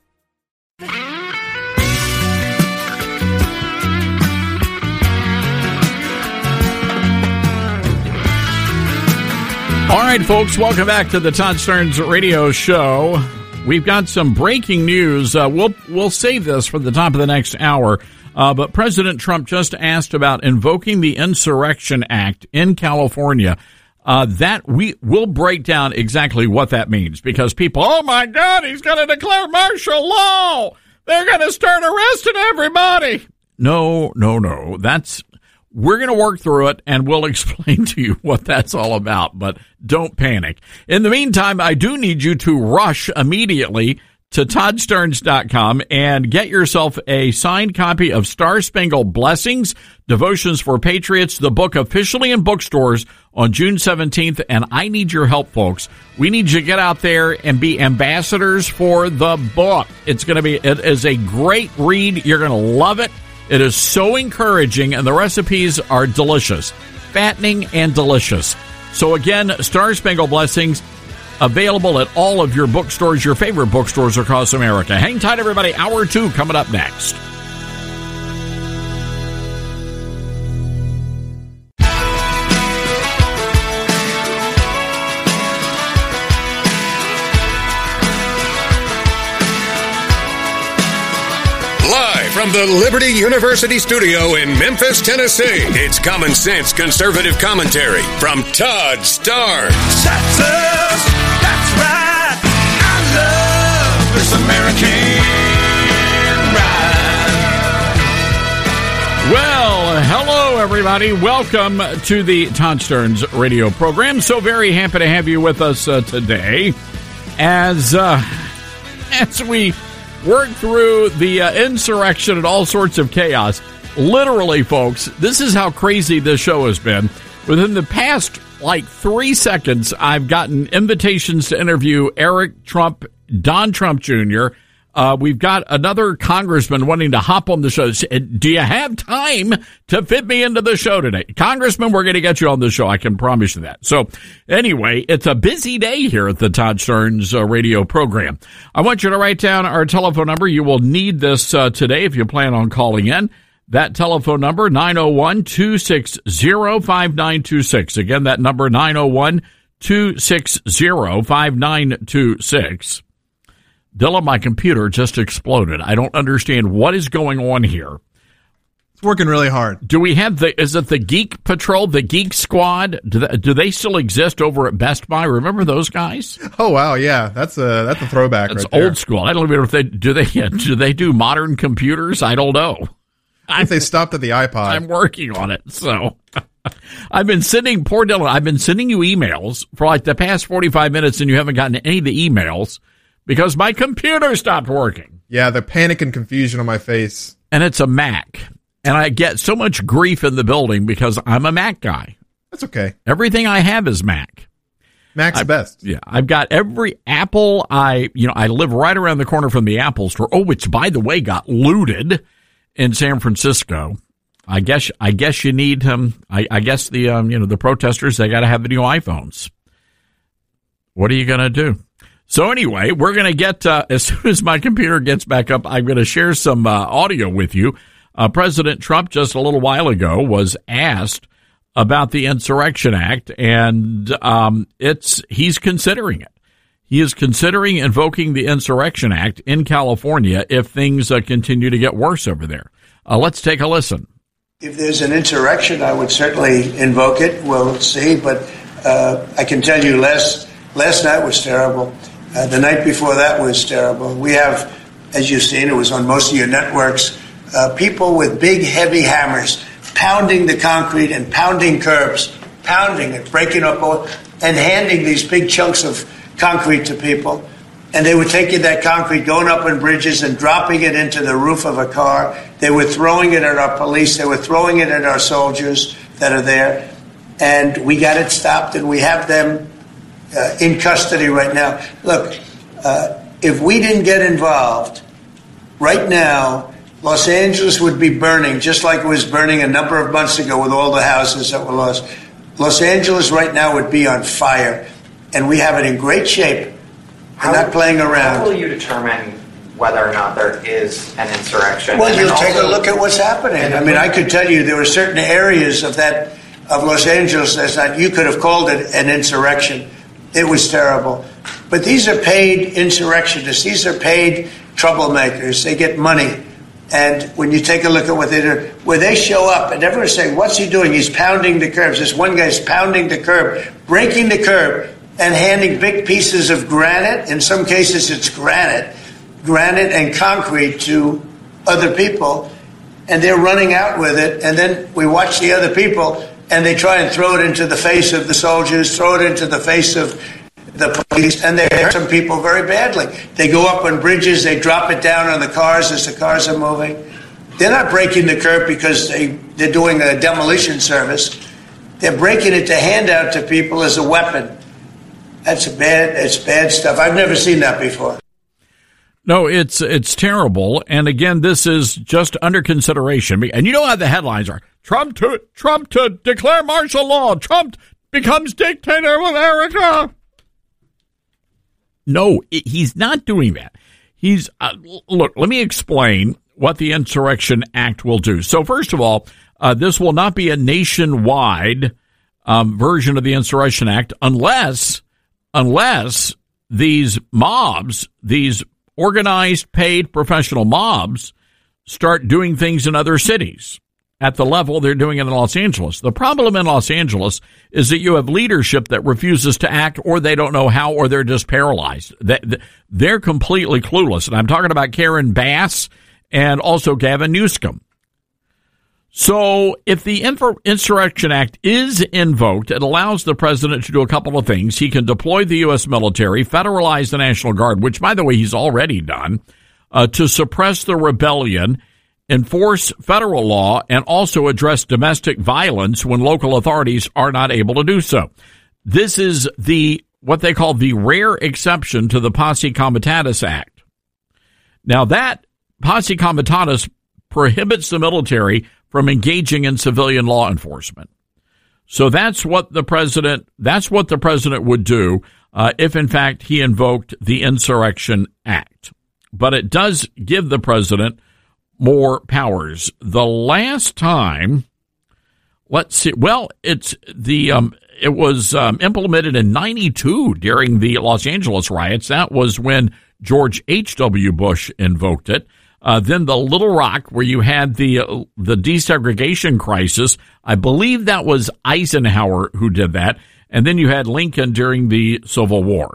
All right, folks, welcome back to the Todd Starnes Radio Show. We've got some breaking news. Uh, we'll we'll save this for the top of the next hour. Uh, but President Trump just asked about invoking the Insurrection Act in California. Uh, that we will break down exactly what that means, because people, oh my God, he's going to declare martial law. they're going to start arresting everybody. No, no, no. That's we're going to work through it, and we'll explain to you what that's all about, but don't panic. In the meantime, I do need you to rush immediately to Todd Starnes dot com and get yourself a signed copy of Star Spangled Blessings, Devotions for Patriots, the book officially in bookstores on June seventeenth, and I need your help, folks. We need you to get out there and be ambassadors for the book. It's going to be, it is a great read. You're going to love it. It is so encouraging, and the recipes are delicious, fattening and delicious. So again, Star Spangled Blessings, available at all of your bookstores, your favorite bookstores across America. Hang tight, everybody. Hour two coming up next. Live from the Liberty University studio in Memphis, Tennessee, it's Common Sense Conservative Commentary from Todd Starnes. That's us. That's right. I love this American ride. Well, hello, everybody. Welcome to the Todd Starnes radio program. So very happy to have you with us uh, today as, uh, as we work through the uh, insurrection and all sorts of chaos. Literally, folks, this is how crazy this show has been. Within the past, like, three seconds, I've gotten invitations to interview Eric Trump, Don Trump Junior Uh, we've got another congressman wanting to hop on the show. Do you have time to fit me into the show today? Congressman, we're going to get you on the show. I can promise you that. So anyway, it's a busy day here at the Todd Starnes uh, radio program. I want you to write down our telephone number. You will need this uh, today if you plan on calling in. That telephone number, nine oh one, two six zero, five nine two six. Again, that number, nine oh one, two six zero, five nine two six. Dylan, my computer just exploded. I don't understand what is going on here. It's working really hard. Do we have the, is it the Geek Patrol, the Geek Squad? Do they, do they still exist over at Best Buy? Remember those guys? Oh, wow, yeah. That's a, that's a throwback That's right there. old school. I don't even know if they, do they, do they do modern computers? I don't know. I think they stopped at the iPod. I'm working on it, so. I've been sending, poor Dylan, I've been sending you emails for like the past forty-five minutes, and you haven't gotten any of the emails. Because my computer stopped working. Yeah, the panic and confusion on my face. And it's a Mac. And I get so much grief in the building because I'm a Mac guy. That's okay. Everything I have is Mac. Mac's I, best. Yeah, I've got every Apple. I, you know, I live right around the corner from the Apple store. Oh, which, by the way, got looted in San Francisco. I guess, I guess you need, um, I, I guess the, um, you know, the protesters, they got to have the new iPhones. What are you going to do? So anyway, we're going to get, uh, as soon as my computer gets back up, I'm going to share some uh, audio with you. Uh, President Trump, just a little while ago, was asked about the Insurrection Act, and um, it's he's considering it. He is considering invoking the Insurrection Act in California if things uh, continue to get worse over there. Uh, let's take a listen. If there's an insurrection, I would certainly invoke it. We'll see, but uh, I can tell you last, last night was terrible. Uh, the night before that was terrible. We have, as you've seen, it was on most of your networks, uh, people with big, heavy hammers pounding the concrete and pounding curbs, pounding it, breaking up, all, and handing these big chunks of concrete to people. And they were taking that concrete, going up on bridges and dropping it into the roof of a car. They were throwing it at our police. They were throwing it at our soldiers that are there. And we got it stopped, and we have them Uh, in custody right now. Look, uh, if we didn't get involved, right now, Los Angeles would be burning, just like it was burning a number of months ago with all the houses that were lost. Los Angeles right now would be on fire, and we have it in great shape. We're not playing around. How will you determine whether or not there is an insurrection? Well, you'll take a look at what's happening. I mean, I could tell you there were certain areas of that, of Los Angeles, that you could have called it an insurrection. It was terrible. But these are paid insurrectionists. These are paid troublemakers. They get money. And when you take a look at what they do, where they show up and everyone's saying, what's he doing? He's pounding the curbs. This one guy's pounding the curb, breaking the curb, and handing big pieces of granite. In some cases, it's granite. granite and concrete to other people, and they're running out with it, and then we watch the other people, and they try and throw it into the face of the soldiers, throw it into the face of the police, and they hurt some people very badly. They go up on bridges, they drop it down on the cars as the cars are moving. They're not breaking the curb because they, they're doing a demolition service. They're breaking it to hand out to people as a weapon. That's a bad, it's bad stuff. I've never seen that before. No, it's it's terrible. And again, this is just under consideration. And you know how the headlines are. Trump to Trump to declare martial law. Trump becomes dictator of America. No, it, he's not doing that. He's uh, look, let me explain what the Insurrection Act will do. So first of all, uh, this will not be a nationwide um, version of the Insurrection Act unless unless these mobs, these organized, paid, professional mobs start doing things in other cities at the level they're doing it in Los Angeles. The problem in Los Angeles is that you have leadership that refuses to act, or they don't know how, or they're just paralyzed. They're completely clueless. And I'm talking about Karen Bass and also Gavin Newsom. So if the Insurrection Act is invoked, it allows the president to do a couple of things. He can deploy the U S military, federalize the National Guard, which, by the way, he's already done, uh, to suppress the rebellion, enforce federal law, and also address domestic violence when local authorities are not able to do so. This is the what they call the rare exception to the Posse Comitatus Act. Now, that Posse Comitatus prohibits the military from engaging in civilian law enforcement. So that's what the president, that's what the president would do uh, if, in fact, he invoked the Insurrection Act. But it does give the president more powers. The last time, let's see, well, it's the um, it was um, implemented in ninety-two during the Los Angeles riots. That was when George H W. Bush invoked it. Uh, then the Little Rock, where you had the uh, the desegregation crisis, I believe that was Eisenhower who did that. And then you had Lincoln during the Civil War.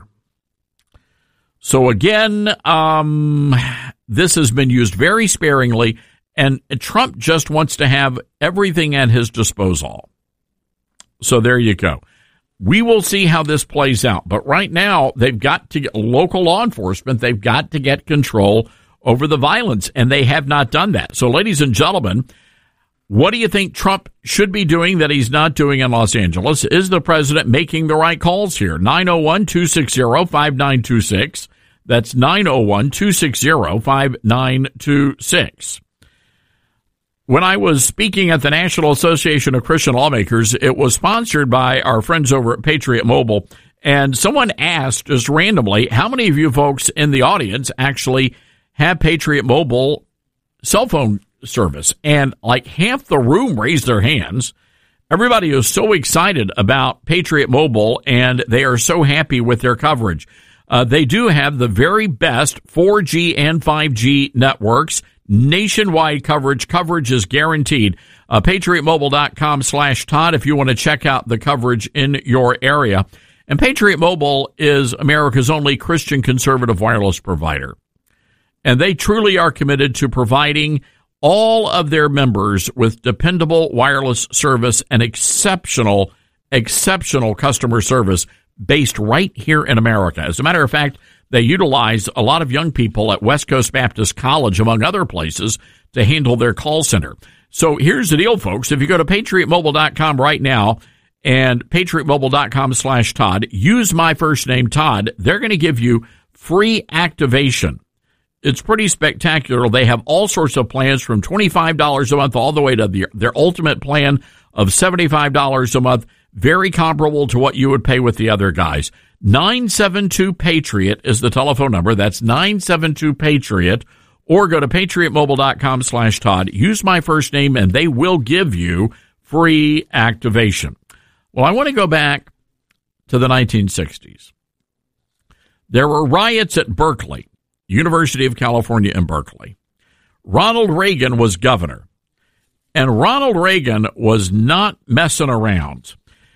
So again, um, this has been used very sparingly, and Trump just wants to have everything at his disposal. So there you go. We will see how this plays out. But right now, they've got to get local law enforcement. They've got to get control over the violence, and they have not done that. So, ladies and gentlemen, what do you think Trump should be doing that he's not doing in Los Angeles? Is the president making the right calls here? nine oh one, two six zero, five nine two six. That's nine oh one, two six zero, five nine two six. When I was speaking at the National Association of Christian Lawmakers, it was sponsored by our friends over at Patriot Mobile, and someone asked just randomly, how many of you folks in the audience actually have Patriot Mobile cell phone service? And like half the room raised their hands. Everybody is so excited about Patriot Mobile, and they are so happy with their coverage. Uh, they do have the very best four G and five G networks, nationwide coverage. Coverage is guaranteed. Uh, PatriotMobile.com slash Todd if you want to check out the coverage in your area. And Patriot Mobile is America's only Christian conservative wireless provider. And they truly are committed to providing all of their members with dependable wireless service and exceptional, exceptional customer service based right here in America. As a matter of fact, they utilize a lot of young people at West Coast Baptist College, among other places, to handle their call center. So here's the deal, folks. If you go to Patriot Mobile dot com right now and PatriotMobile.com slash Todd, use my first name, Todd, they're going to give you free activation. It's pretty spectacular. They have all sorts of plans from twenty-five dollars a month all the way to the, their ultimate plan of seventy-five dollars a month, very comparable to what you would pay with the other guys. nine seven two Patriot is the telephone number. That's nine seven two Patriot. Or go to PatriotMobile.com slash Todd. Use my first name, and they will give you free activation. Well, I want to go back to the nineteen sixties. There were riots at Berkeley, University of California in Berkeley. Ronald Reagan was governor, and Ronald Reagan was not messing around.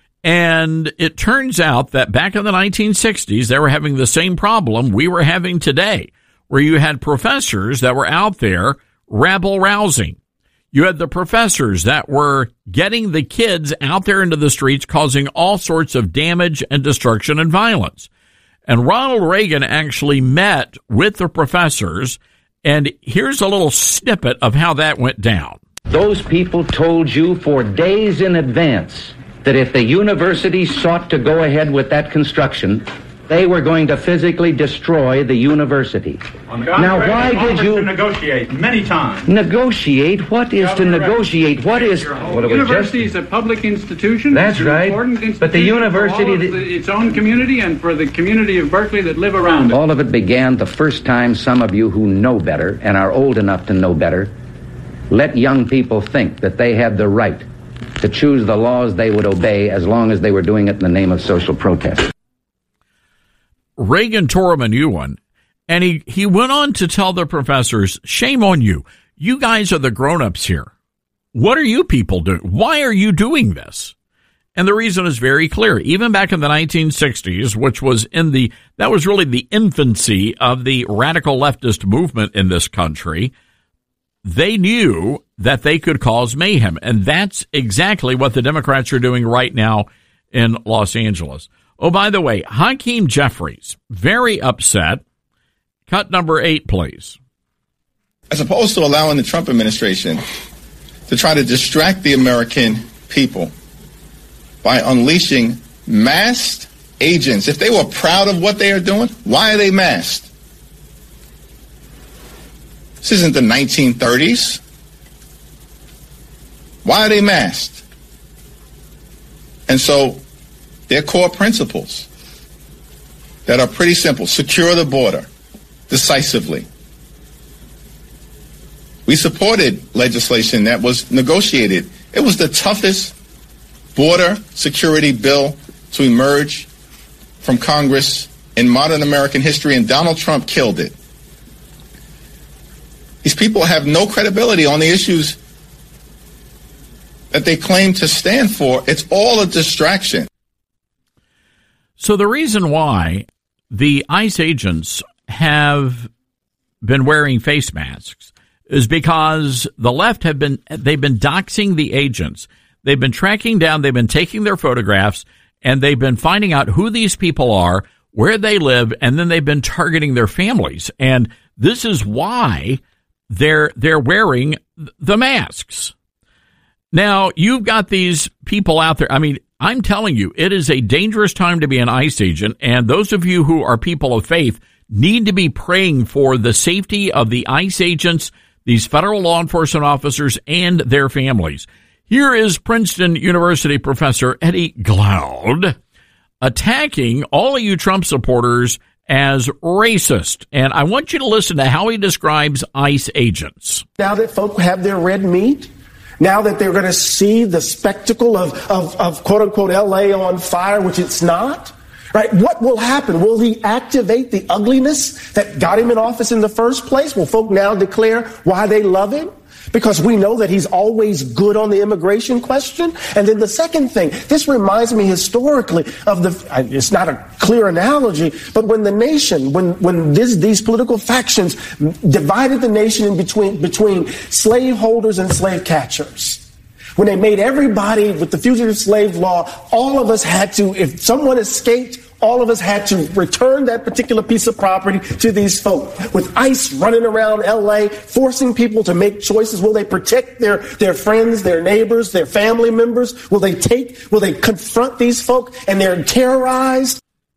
And it turns out that back in the nineteen sixties, they were having the same problem we were having today, where you had professors that were out there rabble-rousing. You had the professors that were getting the kids out there into the streets, causing all sorts of damage and destruction and violence. And Ronald Reagan actually met with the professors, and here's a little snippet of how that went down. Those people told you for days in advance that if the university sought to go ahead with that construction, they were going to physically destroy the university. Now, why did you to negotiate many times? Negotiate? What is to negotiate? What is? What University is a public institution. That's it's an right. important institution But the university, for all of the, its own community, and for the community of Berkeley that live around it. All of it began the first time some of you who know better and are old enough to know better let young people think that they had the right to choose the laws they would obey as long as they were doing it in the name of social protest. Reagan tore him a new one, and he, he went on to tell the professors, shame on you. You guys are the grown-ups here. What are you people doing? Why are you doing this? And the reason is very clear. Even back in the nineteen sixties, which was in the, that was really the infancy of the radical leftist movement in this country, they knew that they could cause mayhem. And that's exactly what the Democrats are doing right now in Los Angeles. Oh, by the way, Hakeem Jeffries, very upset. Cut number eight, please. As opposed to allowing the Trump administration to try to distract the American people by unleashing masked agents, if they were proud of what they are doing, why are they masked? This isn't the nineteen thirties. Why are they masked? And so their core principles that are pretty simple: secure the border decisively. We supported legislation that was negotiated. It was the toughest border security bill to emerge from Congress in modern American history, and Donald Trump killed it. These people have no credibility on the issues that they claim to stand for. It's all a distraction. So the reason why the ICE agents have been wearing face masks is because the left have been, they've been doxing the agents. They've been tracking down, they've been taking their photographs, and they've been finding out who these people are, where they live, and then they've been targeting their families. And this is why they're, they're wearing the masks. Now, you've got these people out there. I mean, I'm telling you, it is a dangerous time to be an ICE agent, and those of you who are people of faith need to be praying for the safety of the ICE agents, these federal law enforcement officers, and their families. Here is Princeton University professor Eddie Glaude attacking all of you Trump supporters as racist. And I want you to listen to how he describes ICE agents. Now that folk have their red meat, now that they're going to see the spectacle of, of, of quote-unquote L A on fire, which it's not, right? What will happen? Will he activate the ugliness that got him in office in the first place? Will folk now declare why they love him? Because we know that he's always good on the immigration question. And then the second thing, this reminds me historically of the, it's not a clear analogy, but when the nation, when, when this, these political factions divided the nation in between, between slaveholders and slave catchers. When they made everybody with the fugitive slave law, all of us had to, if someone escaped, all of us had to return that particular piece of property to these folk. With ICE running around L A, forcing people to make choices. Will they protect their, their friends, their neighbors, their family members? Will they take, will they confront these folk and they're terrorized?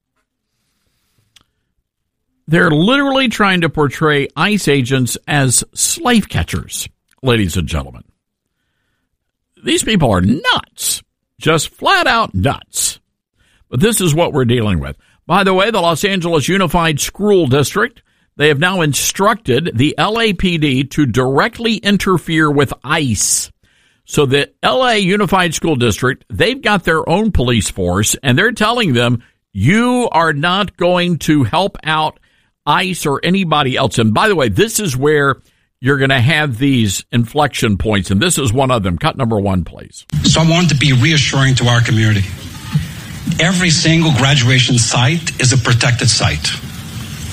They're literally trying to portray ICE agents as slave catchers, ladies and gentlemen. These people are nuts. Just flat out nuts. But this is what we're dealing with. By the way, the Los Angeles Unified School District, they have now instructed the L A P D to directly interfere with ICE. So the L A Unified School District, they've got their own police force, and they're telling them, you are not going to help out ICE or anybody else. And by the way, this is where you're going to have these inflection points, and this is one of them. Cut number one, please. So I want to be reassuring to our community. Every single graduation site is a protected site.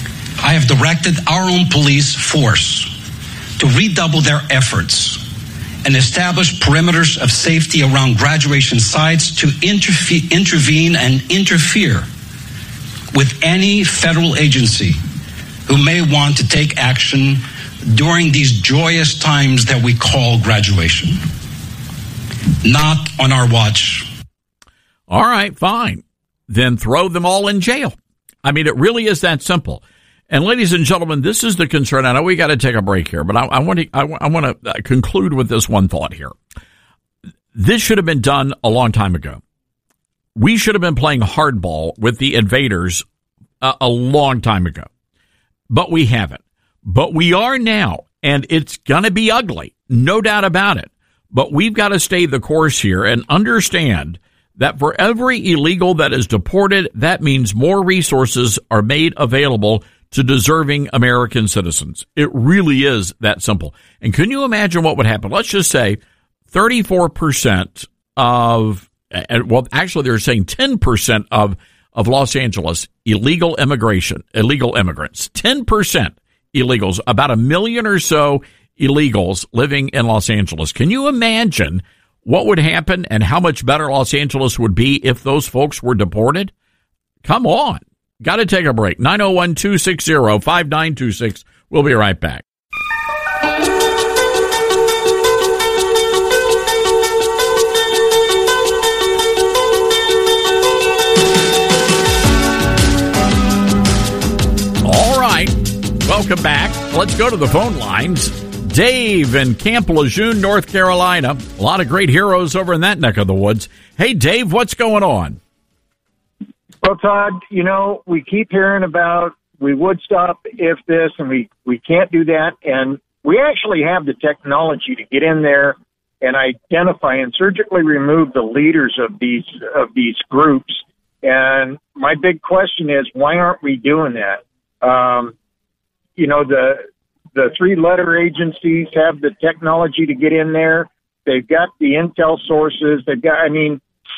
I have directed our own police force to redouble their efforts and establish perimeters of safety around graduation sites to interfe- intervene and interfere with any federal agency who may want to take action during these joyous times that we call graduation. Not on our watch. All right, fine. Then throw them all in jail. I mean, it really is that simple. And ladies and gentlemen, this is the concern. I know we got to take a break here, but I, I want to I, I want to conclude with this one thought here. This should have been done a long time ago. We should have been playing hardball with the invaders a, a long time ago, but we haven't. But we are now, and it's going to be ugly, no doubt about it. But we've got to stay the course here and understand that for every illegal that is deported, that means more resources are made available to deserving American citizens. It really is that simple. And can you imagine what would happen? Let's just say thirty-four percent of, well, actually they're saying ten percent of, of Los Angeles illegal immigration, illegal immigrants, ten percent illegals, about a million or so illegals living in Los Angeles. Can you imagine what would happen and how much better Los Angeles would be if those folks were deported? Come on. Got to take a break. nine oh one, two six zero, five nine two six. We'll be right back. All right. Welcome back. Let's go to the phone lines. Dave in Camp Lejeune, North Carolina. A lot of great heroes over in that neck of the woods. Hey, Dave, what's going on? Well, Todd, you know, we keep hearing about we would stop if this, and we, we can't do that. And we actually have the technology to get in there and identify and surgically remove the leaders of these of these groups. And my big question is, why aren't we doing that? Um, you know, the the three-letter agencies have the technology to get in there. They've got the intel sources. They've got, I mean,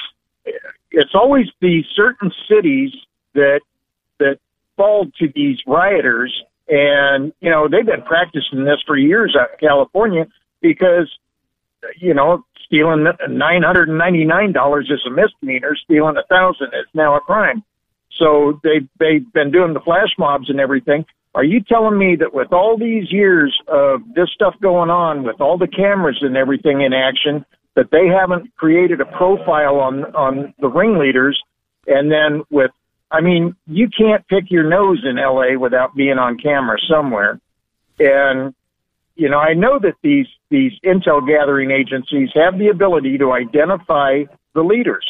it's always these certain cities that that fall to these rioters, and you know they've been practicing this for years out in California because you know stealing nine hundred and ninety nine dollars is a misdemeanor, stealing a thousand is now a crime. So they they've been doing the flash mobs and everything. Are you telling me that with all these years of this stuff going on, with all the cameras and everything in action, that they haven't created a profile on, on the ringleaders? And then with, I mean, you can't pick your nose in L A without being on camera somewhere. And, you know, I know that these, these intel gathering agencies have the ability to identify the leaders.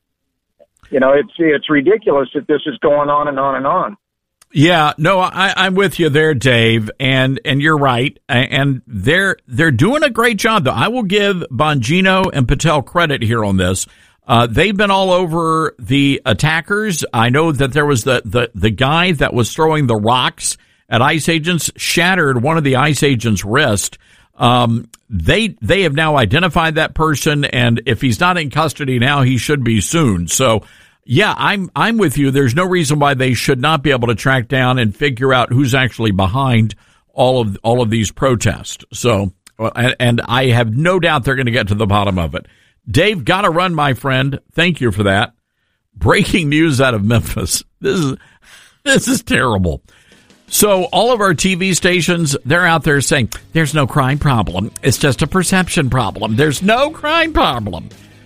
You know, it's, it's ridiculous that this is going on and on and on. Yeah, no, I, I'm with you there, Dave, and and you're right, and they're they're doing a great job. Though I will give Bongino and Patel credit here on this. Uh, they've been all over the attackers. I know that there was the, the the guy that was throwing the rocks at ICE agents, shattered one of the ICE agents' wrist. Um, they they have now identified that person, and if he's not in custody now, he should be soon. So. Yeah, I'm I'm with you. There's no reason why they should not be able to track down and figure out who's actually behind all of all of these protests. So, and, and I have no doubt they're going to get to the bottom of it. Dave, got to run, my friend. Thank you for that. Breaking news out of Memphis. This is this is terrible. So all of our T V stations, they're out there saying there's no crime problem. It's just a perception problem. There's no crime problem.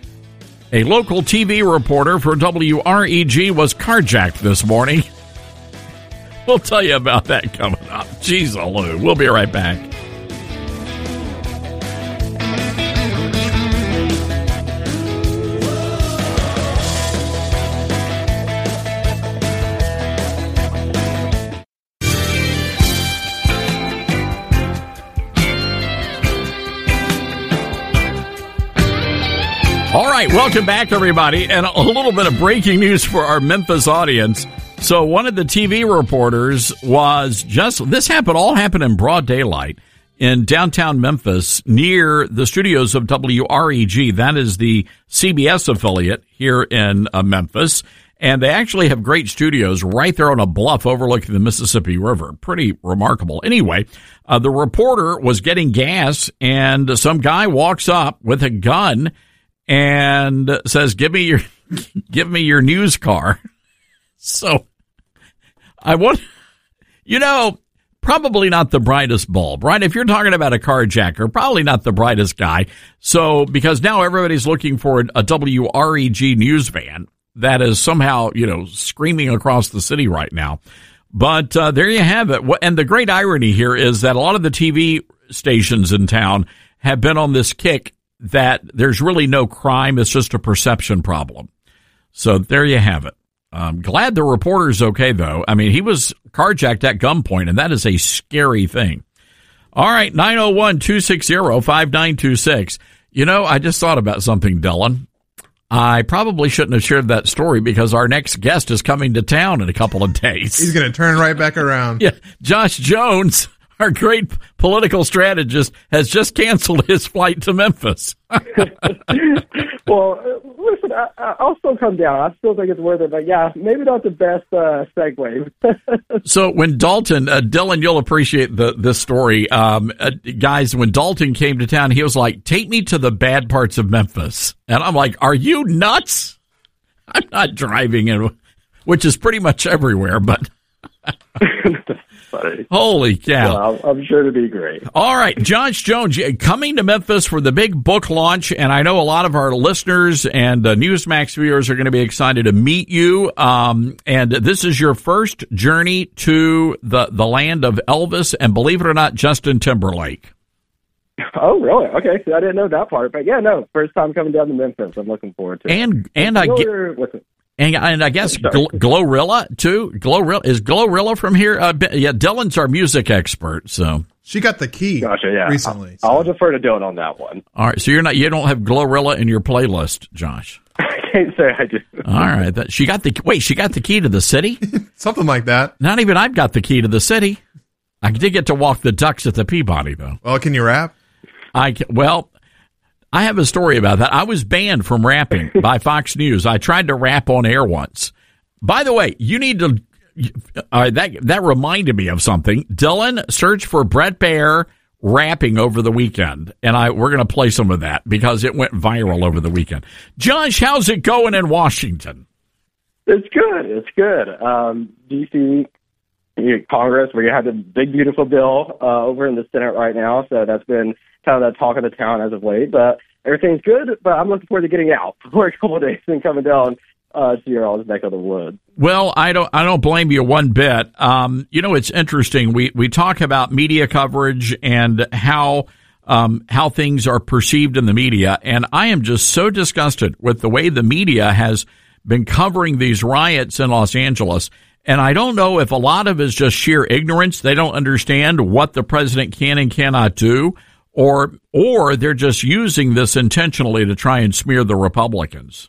A local T V reporter for W R E G was carjacked this morning. We'll tell you about that coming up. Jeez, Lou. We'll be right back. All right, welcome back, everybody, and a little bit of breaking news for our Memphis audience. So one of the T V reporters was just, this happened, all happened in broad daylight in downtown Memphis near the studios of W R E G. That is the C B S affiliate here in uh, Memphis. And they actually have great studios right there on a bluff overlooking the Mississippi River. Pretty remarkable. Anyway, uh, the reporter was getting gas, and some guy walks up with a gun and says, "Give me your, give me your news car." So I want, you know, probably not the brightest bulb, right? If you're talking about a carjacker, probably not the brightest guy. So because now everybody's looking for a W R E G news van that is somehow, you know, screaming across the city right now. But uh, there you have it. And the great irony here is that a lot of the T V stations in town have been on this kick that there's really no crime. It's just a perception problem. So there you have it. I'm glad the reporter's okay, though. I mean, he was carjacked at gunpoint, and that is a scary thing. All right, nine oh one, two six zero, five nine two six. You know, I just thought about something, Dylan. I probably shouldn't have shared that story because our next guest is coming to town in a couple of days. He's going to turn right back around. Yeah, Josh Jones, our great political strategist, has just canceled his flight to Memphis. Well, listen, I, I'll still come down. I still think it's worth it, but yeah, maybe not the best uh, segue. So when Dalton, uh, Dylan, you'll appreciate the this story. Um, uh, guys, when Dalton came to town, he was like, "Take me to the bad parts of Memphis," and I'm like, "Are you nuts? I'm not driving in, which is pretty much everywhere, but." Funny. Holy cow. Well, I'm sure it'll be great. All right, Josh Jones, coming to Memphis for the big book launch, and I know a lot of our listeners and uh, Newsmax viewers are going to be excited to meet you. Um, and this is your first journey to the, the land of Elvis and, believe it or not, Justin Timberlake. Oh, really? Okay, so I didn't know that part. But yeah, no, first time coming down to Memphis. I'm looking forward to it. And, and I get... And, and I guess Gl- Glorilla, too. Glorilla, is Glorilla from here? Uh, yeah, Dylan's our music expert, so. She got the key gotcha, yeah. recently. I'll, I'll defer to Dylan on that one. All right, so you're not, you don't have Glorilla in your playlist, Josh? I can't say I do. All right, that, she got the, wait, she got the key to the city? Something like that. Not even I've got the key to the city. I did get to walk the ducks at the Peabody, though. Well, can you rap? I can, well... I have a story about that. I was banned from rapping by Fox News. I tried to rap on air once. By the way, you need to, uh, that, that reminded me of something. Dylan, search for Brett Baer rapping over the weekend. And I, we're going to play some of that because it went viral over the weekend. Josh, how's it going in Washington? It's good. It's good. Um, D C Congress, we had a big, beautiful bill uh, over in the Senate right now. So that's been kind of the talk of the town as of late. But everything's good. But I'm looking forward to getting out for a couple of days and coming down uh, to your all's neck of the woods. Well, I don't, I don't blame you one bit. Um, you know, it's interesting. We we talk about media coverage and how um, how things are perceived in the media, and I am just so disgusted with the way the media has been covering these riots in Los Angeles. And I don't know if a lot of it is just sheer ignorance. They don't understand what the president can and cannot do, or or they're just using this intentionally to try and smear the Republicans.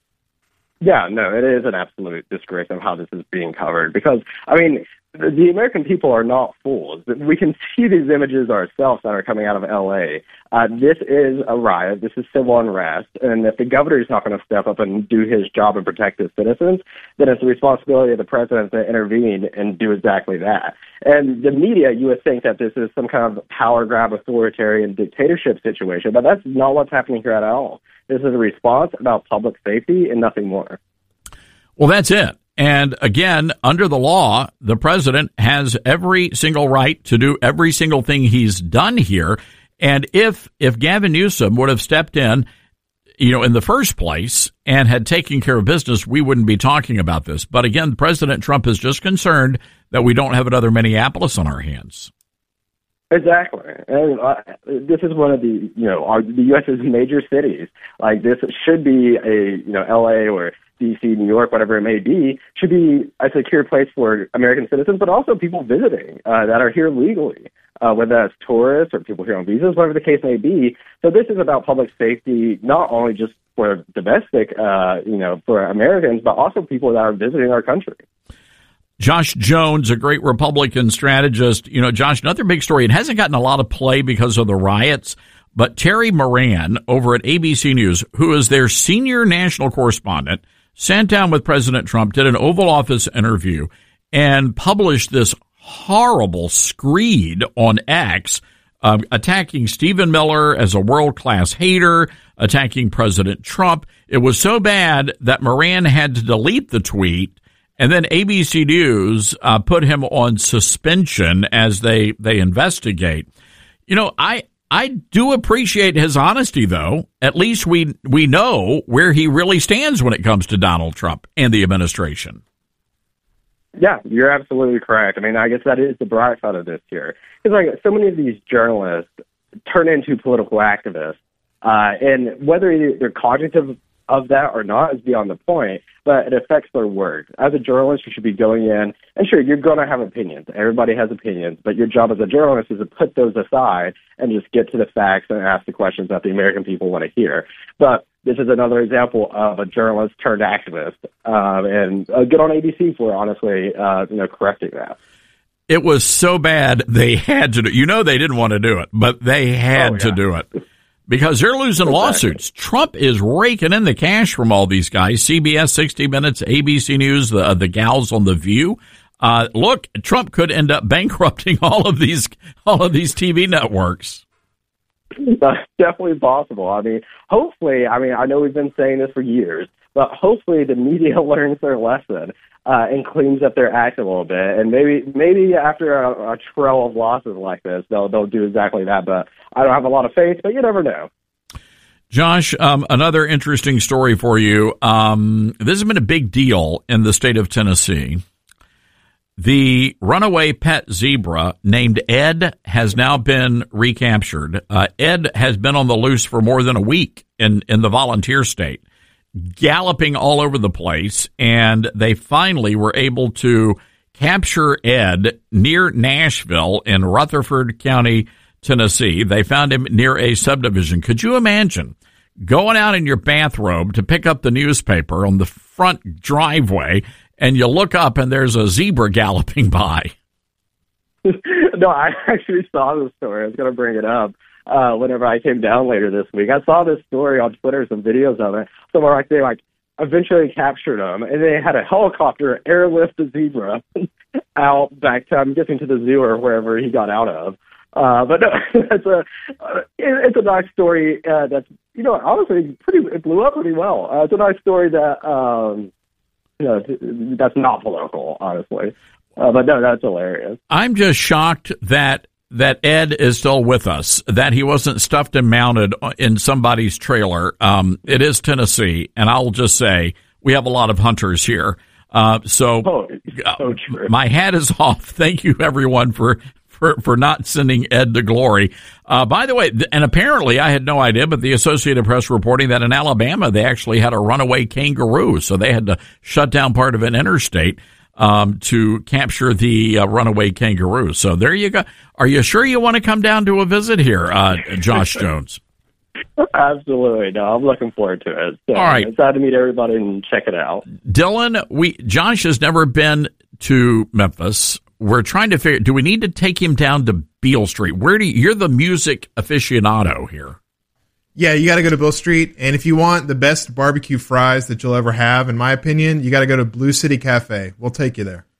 Yeah, no, it is an absolute disgrace of how this is being covered because, I mean, the American people are not fools. We can see these images ourselves that are coming out of L A. Uh, this is a riot. This is civil unrest. And if the governor is not going to step up and do his job and protect his citizens, then it's the responsibility of the president to intervene and do exactly that. And the media, you would think that this is some kind of power grab, authoritarian dictatorship situation, but that's not what's happening here at all. This is a response about public safety and nothing more. Well, that's it. And again, under the law, the president has every single right to do every single thing he's done here. And if if Gavin Newsom would have stepped in, you know, in the first place and had taken care of business, we wouldn't be talking about this. But again, President Trump is just concerned that we don't have another Minneapolis on our hands. Exactly. And uh, this is one of the, you know, our, the U S's major cities. Like, this should be a, you know, L A or D C, New York, whatever it may be, should be a secure place for American citizens, but also people visiting uh, that are here legally, uh, whether that's tourists or people here on visas, whatever the case may be. So this is about public safety, not only just for domestic, uh, you know, for Americans, but also people that are visiting our country. Josh Jones, a great Republican strategist. You know, Josh, another big story. It hasn't gotten a lot of play because of the riots, but Terry Moran over at A B C News, who is their senior national correspondent, sat down with President Trump, did an Oval Office interview, and published this horrible screed on X, uh, attacking Stephen Miller as a world-class hater, attacking President Trump. It was so bad that Moran had to delete the tweet, and then A B C News uh, put him on suspension as they, they investigate. You know, I I do appreciate his honesty, though. At least we we know where he really stands when it comes to Donald Trump and the administration. Yeah, you're absolutely correct. I mean, I guess that is the bright side of this here. Because like so many of these journalists turn into political activists, uh, and whether they're cognitive of that or not is beyond the point, but it affects their work. As a journalist, you should be going in, and sure, you're going to have opinions. Everybody has opinions, but your job as a journalist is to put those aside and just get to the facts and ask the questions that the American people want to hear. But this is another example of a journalist turned activist, um, and uh, good on A B C for honestly, uh, you know, correcting that. It was so bad they had to do. You know, they didn't want to do it, but they had oh, yeah. to do it. Because they're losing exactly. lawsuits. Trump is raking in the cash from all these guys. C B S, sixty minutes, A B C News, the the gals on The View. Uh, look, Trump could end up bankrupting all of these all of these T V networks. That's definitely possible. I mean, hopefully, I mean, I know we've been saying this for years, but hopefully the media learns their lesson uh, and cleans up their act a little bit. And maybe maybe after a, a trail of losses like this, they'll they'll do exactly that. But I don't have a lot of faith, but you never know. Josh, um, another interesting story for you. Um, this has been a big deal in the state of Tennessee. The runaway pet zebra named Ed has now been recaptured. Uh, Ed has been on the loose for more than a week in, in the volunteer state, galloping all over the place, and they finally were able to capture Ed near Nashville in Rutherford County, Tennessee. They found him near a subdivision. Could you imagine going out in your bathrobe to pick up the newspaper on the front driveway, and you look up and there's a zebra galloping by? No, I actually saw this story. I was going to bring it up uh, whenever I came down later this week. I saw this story on Twitter, some videos of it. Somewhere like they like eventually captured him, and they had a helicopter airlift the zebra out back to, I'm guessing, to the zoo or wherever he got out of. Uh, but no, it's a uh, it's a nice story uh, that's, you know, honestly pretty, it blew up pretty well. Uh, it's a nice story that um, you know, that's not political, honestly. Uh, but no, that's hilarious. I'm just shocked that that Ed is still with us, that he wasn't stuffed and mounted in somebody's trailer. Um, it is Tennessee, and I'll just say we have a lot of hunters here. Uh, so, oh, so true. My hat is off. Thank you, everyone, for. For, for not sending Ed to glory. Uh, by the way, and apparently I had no idea, but the Associated Press reporting that in Alabama they actually had a runaway kangaroo, so they had to shut down part of an interstate um, to capture the uh, runaway kangaroo. So there you go. Are you sure you want to come down to a visit here, uh, Josh Jones? Absolutely. No, I'm looking forward to it. So All right. I'm excited to meet everybody and check it out. Dylan, we Josh has never been to Memphis. We're trying to figure, do we need to take him down to Beale Street? Where do you, you're the music aficionado here. Yeah, you got to go to Beale Street. And if you want the best barbecue fries that you'll ever have, in my opinion, you got to go to Blue City Cafe. We'll take you there.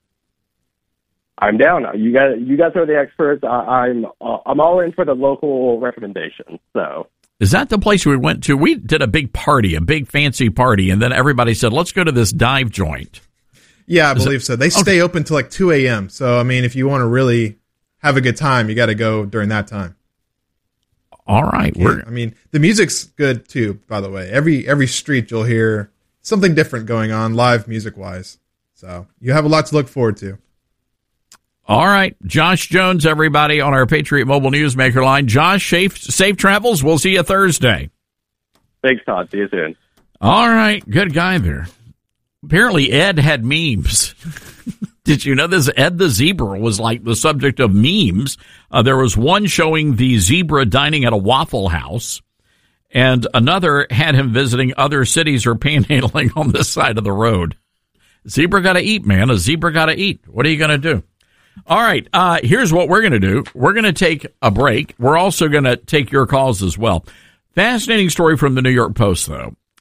I'm down. You guys, you guys are the experts. I, I'm, uh, I'm all in for the local recommendation. So. Is that the place we went to? We did a big party, a big fancy party, and then everybody said, let's go to this dive joint. Yeah, I Is believe it, so. They okay. stay open till like two a.m. So, I mean, if you want to really have a good time, you got to go during that time. All right. Yeah, We're, I mean, the music's good, too, by the way. Every every street you'll hear something different going on live music-wise. So, you have a lot to look forward to. All right. Josh Jones, everybody, on our Patriot Mobile Newsmaker line. Josh, safe, safe travels. We'll see you Thursday. Thanks, Todd. See you soon. All right. Good guy there. Apparently, Ed had memes. Did you know this? Ed the zebra was like the subject of memes. Uh, there was one showing the zebra dining at a Waffle House, and another had him visiting other cities or panhandling on this side of the road. Zebra got to eat, man. A zebra got to eat. What are you going to do? All right. Uh, here's what we're going to do. We're going to take a break. We're also going to take your calls as well. Fascinating story from the New York Post, though.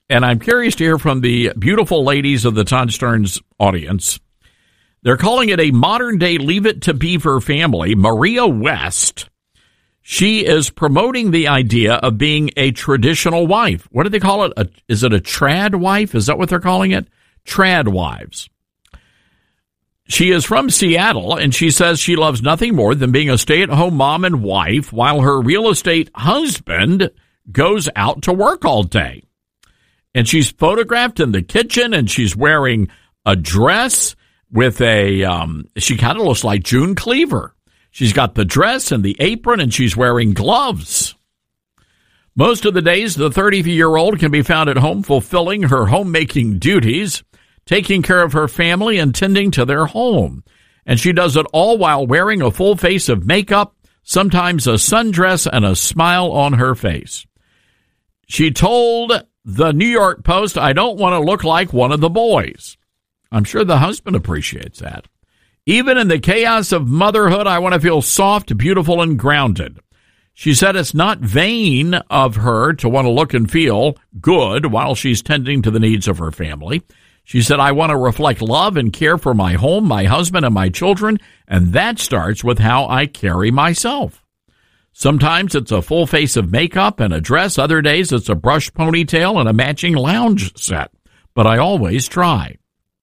and I'm curious to hear from the beautiful ladies of the Todd Stearns audience. They're calling it a modern-day Leave It to Beaver family. Maria West, she is promoting the idea of being a traditional wife. What do they call it? A, is it a trad wife? Is that what they're calling it? Trad wives. She is from Seattle, and she says she loves nothing more than being a stay-at-home mom and wife while her real estate husband goes out to work all day. And she's photographed in the kitchen, and she's wearing a dress with a, um, she kind of looks like June Cleaver. She's got the dress and the apron, and she's wearing gloves. Most of the days, the thirty-year-old can be found at home fulfilling her homemaking duties, taking care of her family and tending to their home. And she does it all while wearing a full face of makeup, sometimes a sundress and a smile on her face. She told the New York Post, "I don't want to look like one of the boys." I'm sure the husband appreciates that. "Even in the chaos of motherhood, I want to feel soft, beautiful, and grounded." She said it's not vain of her to want to look and feel good while she's tending to the needs of her family. She said, "I want to reflect love and care for my home, my husband, and my children, and that starts with how I carry myself. Sometimes it's a full face of makeup and a dress. Other days it's a brush ponytail and a matching lounge set. But I always try."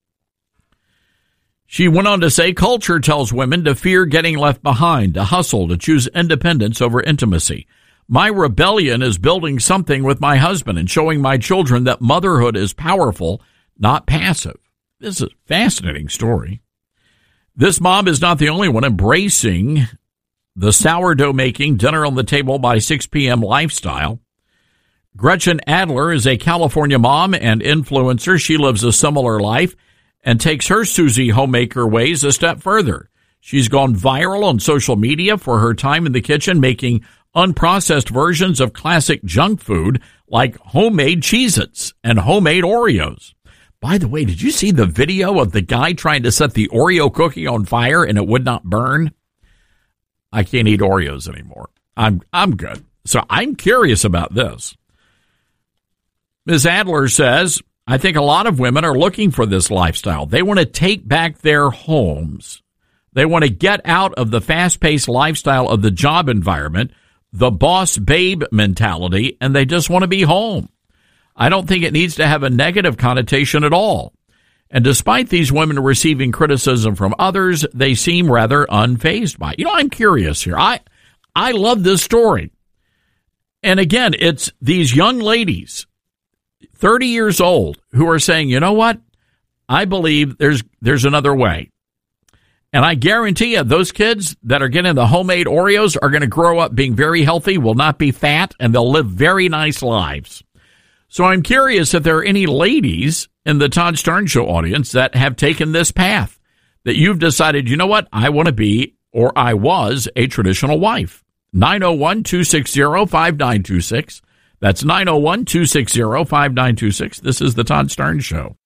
She went on to say, "Culture tells women to fear getting left behind, to hustle, to choose independence over intimacy. My rebellion is building something with my husband and showing my children that motherhood is powerful, not passive." This is a fascinating story. This mom is not the only one embracing the sourdough making, dinner on the table by six p.m. lifestyle. Gretchen Adler is a California mom and influencer. She lives a similar life and takes her Susie homemaker ways a step further. She's gone viral on social media for her time in the kitchen making unprocessed versions of classic junk food like homemade Cheez-Its and homemade Oreos. By the way, did you see the video of the guy trying to set the Oreo cookie on fire and it would not burn? I can't eat Oreos anymore. I'm I'm good. So I'm curious about this. Miz Adler says, "I think a lot of women are looking for this lifestyle. They want to take back their homes. They want to get out of the fast-paced lifestyle of the job environment, the boss babe mentality, and they just want to be home. I don't think it needs to have a negative connotation at all. And despite these women receiving criticism from others, they seem rather unfazed by it." You know, I'm curious here. I I love this story. And again, it's these young ladies, thirty years old, who are saying, you know what? I believe there's there's another way. And I guarantee you, those kids that are getting the homemade Oreos are going to grow up being very healthy, will not be fat, and they'll live very nice lives. So I'm curious if there are any ladies in the Todd Stern Show audience that have taken this path, that you've decided, you know what, I want to be, or I was, a traditional wife. nine oh one, two six zero, five nine two six. That's nine oh one, two six zero, five nine two six. This is the Todd Stern Show.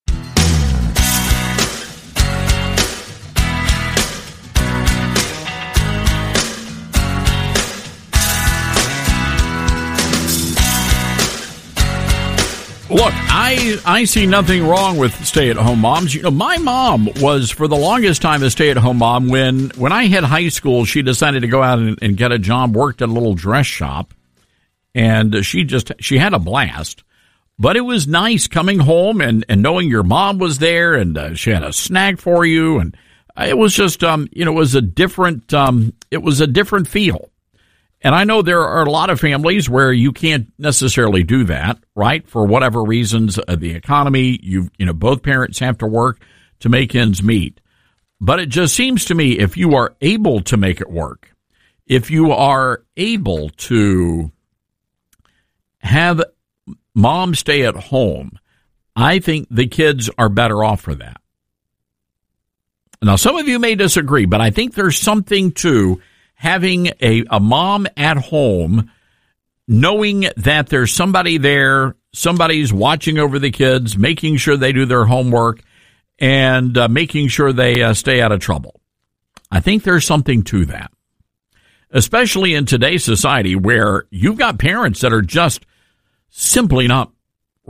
Look, I I see nothing wrong with stay-at-home moms. You know, my mom was, for the longest time, a stay-at-home mom. When when I hit high school, she decided to go out and, and get a job, worked at a little dress shop, and she just she had a blast. But it was nice coming home and, and knowing your mom was there, and uh, she had a snack for you, and it was just um you know it was a different um it was a different feel. And I know there are a lot of families where you can't necessarily do that, right? For whatever reasons, uh, the economy, you you know, both parents have to work to make ends meet. But it just seems to me, if you are able to make it work, if you are able to have mom stay at home, I think the kids are better off for that. Now, some of you may disagree, but I think there's something to having a, a mom at home, knowing that there's somebody there, somebody's watching over the kids, making sure they do their homework, and uh, making sure they uh, stay out of trouble. I think there's something to that, especially in today's society where you've got parents that are just simply not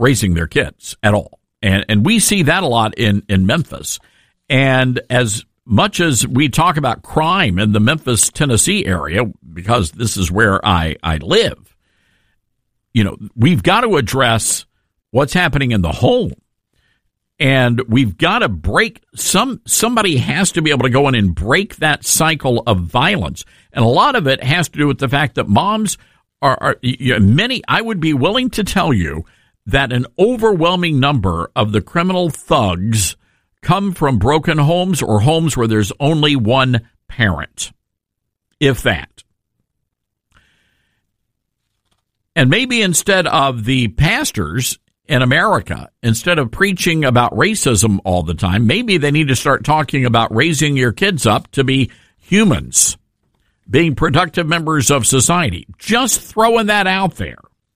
raising their kids at all. And and we see that a lot in, in Memphis. And as much as we talk about crime in the Memphis, Tennessee area, because this is where I, I live, you know, we've got to address what's happening in the home. And we've got to break some, somebody has to be able to go in and break that cycle of violence. And a lot of it has to do with the fact that moms are, are you know, many, I would be willing to tell you that an overwhelming number of the criminal thugs come from broken homes or homes where there's only one parent, if that. And maybe instead of the pastors in America, instead of preaching about racism all the time, maybe they need to start talking about raising your kids up to be humans, being productive members of society. Just throwing that out there.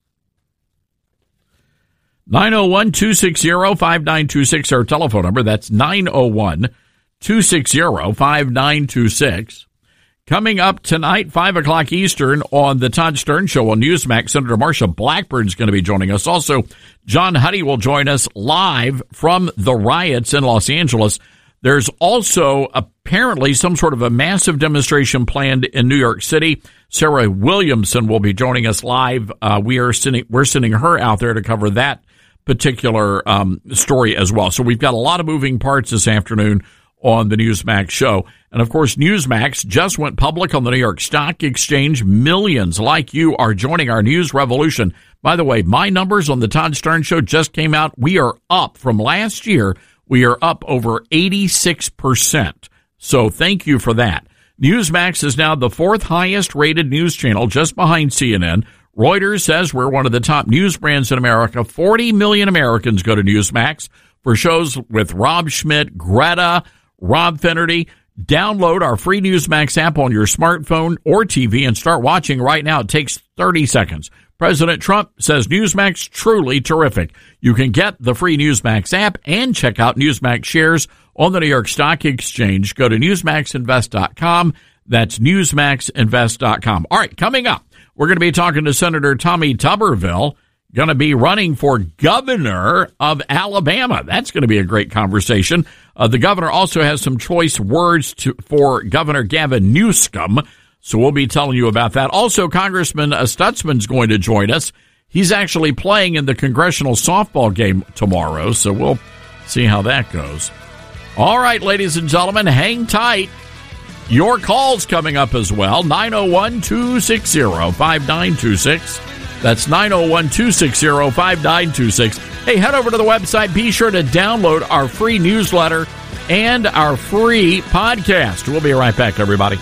nine oh one, two six zero, five nine two six, our telephone number. That's nine oh one, two six zero, five nine two six. Coming up tonight, five o'clock Eastern on the Todd Stern Show on Newsmax, Senator Marsha Blackburn's going to be joining us. Also, John Huddy will join us live from the riots in Los Angeles. There's also apparently some sort of a massive demonstration planned in New York City. Sarah Williamson will be joining us live. Uh, we are sending, we're sending her out there to cover that particular um, story as well. So we've got a lot of moving parts this afternoon on the Newsmax show. And of course, Newsmax just went public on the New York Stock Exchange. Millions like you are joining our news revolution. By the way, my numbers on the Todd Stern Show just came out. We are up from last year. We are up over eighty-six percent. So thank you for that. Newsmax is now the fourth highest rated news channel, just behind C N N. Reuters says we're one of the top news brands in America. forty million Americans go to Newsmax for shows with Rob Schmidt, Greta, Rob Finnerty. Download our free Newsmax app on your smartphone or T V and start watching right now. It takes thirty seconds. President Trump says Newsmax truly terrific. You can get the free Newsmax app and check out Newsmax shares on the New York Stock Exchange. Go to newsmax invest dot com. That's newsmax invest dot com. All right, coming up, we're going to be talking to Senator Tommy Tuberville, going to be running for governor of Alabama. That's going to be a great conversation. Uh, the governor also has some choice words to, for Governor Gavin Newsom, so we'll be telling you about that. Also, Congressman uh, Stutzman's going to join us. He's actually playing in the congressional softball game tomorrow, so we'll see how that goes. All right, ladies and gentlemen, hang tight. Your call's coming up as well, nine oh one, two six zero, five nine two six. That's nine oh one, two six zero, five nine two six. Hey, head over to the website. Be sure to download our free newsletter and our free podcast. We'll be right back, everybody.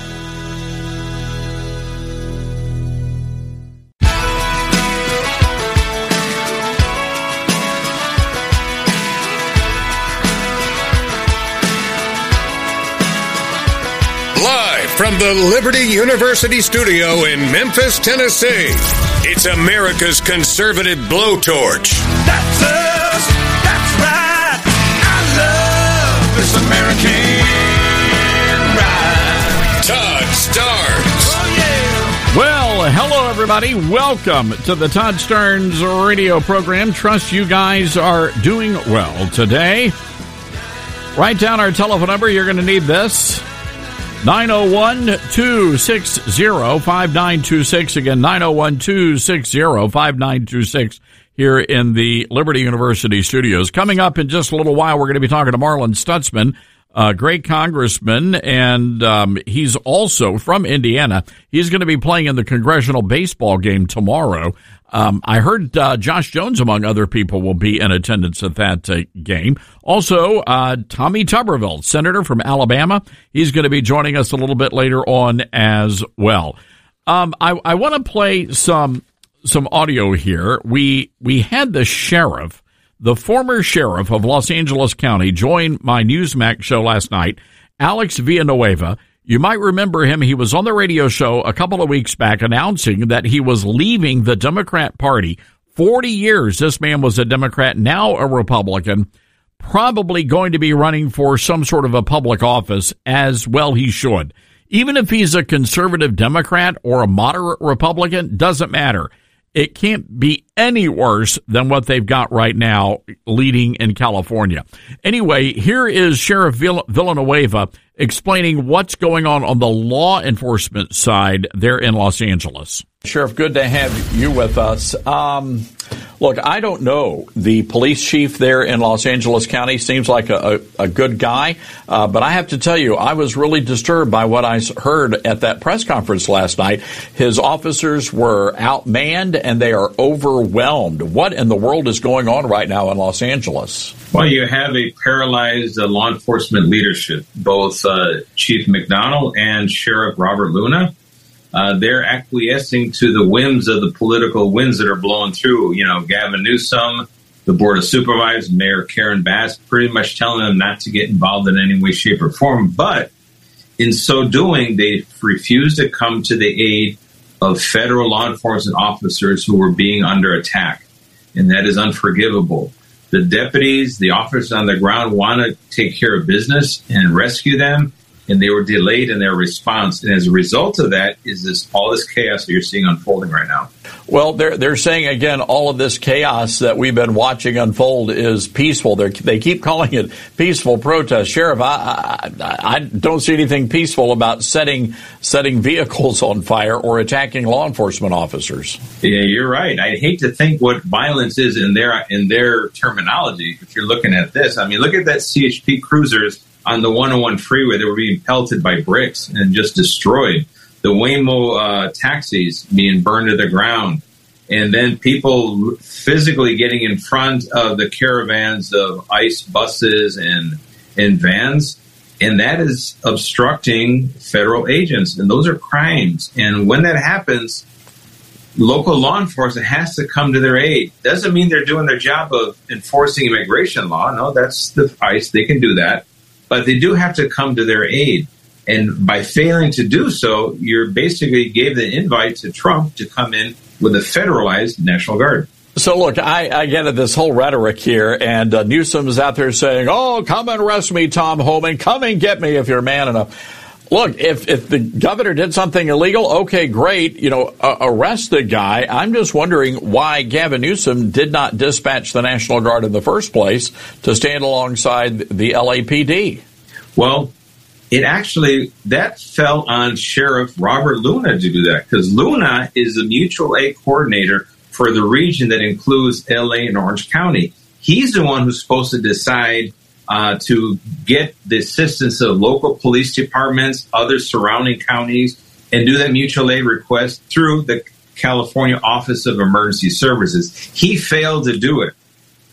From the Liberty University studio in Memphis, Tennessee, it's America's conservative blowtorch. That's us. That's right. I love this American ride. Todd Starnes. Oh, yeah. Well, hello, everybody. Welcome to the Todd Starnes radio program. Trust you guys are doing well today. Write down our telephone number. You're going to need this. nine oh one, two six zero, five nine two six. Again, nine oh one, two six zero, five nine two six here in the Liberty University studios. Coming up in just a little while, we're going to be talking to Marlin Stutzman, a great congressman, and um, he's also from Indiana. He's going to be playing in the congressional baseball game tomorrow. Um, I heard uh, Josh Jones, among other people, will be in attendance at that uh, game. Also, uh, Tommy Tuberville, senator from Alabama. He's going to be joining us a little bit later on as well. Um, I, I want to play some some audio here. We we had the sheriff, the former sheriff of Los Angeles County, join my Newsmax show last night, Alex Villanueva. You might remember him. He was on the radio show a couple of weeks back announcing that he was leaving the Democrat Party. forty years this man was a Democrat, now a Republican, probably going to be running for some sort of a public office, as well he should. Even if he's a conservative Democrat or a moderate Republican, doesn't matter. it can't be any worse than what they've got right now leading in California. Anyway, here is Sheriff Vill- Villanueva explaining what's going on on the law enforcement side there in Los Angeles. Sheriff, good to have you with us. Um, look, I don't know. The police chief there in Los Angeles County seems like a, a, a good guy, uh, but I have to tell you, I was really disturbed by what I heard at that press conference last night. His officers were outmanned and they are overwhelmed. What in the world is going on right now in Los Angeles? Well, you have a paralyzed uh, law enforcement leadership, both uh, Chief McDonald and Sheriff Robert Luna. Uh, they're acquiescing to the whims of the political winds that are blowing through. You know, Gavin Newsom, the Board of Supervisors, Mayor Karen Bass, pretty much telling them not to get involved in any way, shape, or form. But in so doing, they refused to come to the aid of federal law enforcement officers who were being under attack. And that is unforgivable. The deputies, the officers on the ground want to take care of business and rescue them. And they were delayed in their response. And as a result of that is this all this chaos that you're seeing unfolding right now. Well, they're they're saying, again, all of this chaos that we've been watching unfold is peaceful. They're, they keep calling it peaceful protest. Sheriff, I, I, I don't see anything peaceful about setting setting vehicles on fire or attacking law enforcement officers. Yeah, you're right. I hate to think what violence is in their in their terminology. If you're looking at this, I mean, look at that C H P Cruisers on the one oh one freeway. They were being pelted by bricks and just destroyed. The Waymo uh, taxis being burned to the ground. And then people physically getting in front of the caravans of ICE buses and, and vans. And that is obstructing federal agents. And those are crimes. And when that happens, local law enforcement has to come to their aid. Doesn't mean they're doing their job of enforcing immigration law. No, that's the ICE. They can do that. But they do have to come to their aid. And by failing to do so, you're basically gave the invite to Trump to come in with a federalized National Guard. So, look, I, I get at this whole rhetoric here, and uh, Newsom's out there saying, oh, come and arrest me, Tom Homan. Come and get me if you're man enough. Look, if, if the governor did something illegal, okay, great, you know, uh, arrest the guy. I'm just wondering why Gavin Newsom did not dispatch the National Guard in the first place to stand alongside the L A P D. Well, it actually, that fell on Sheriff Robert Luna to do that, because Luna is the mutual aid coordinator for the region that includes L A and Orange County. He's the one who's supposed to decide uh, to get the assistance of local police departments, other surrounding counties, and do that mutual aid request through the California Office of Emergency Services. He failed to do it.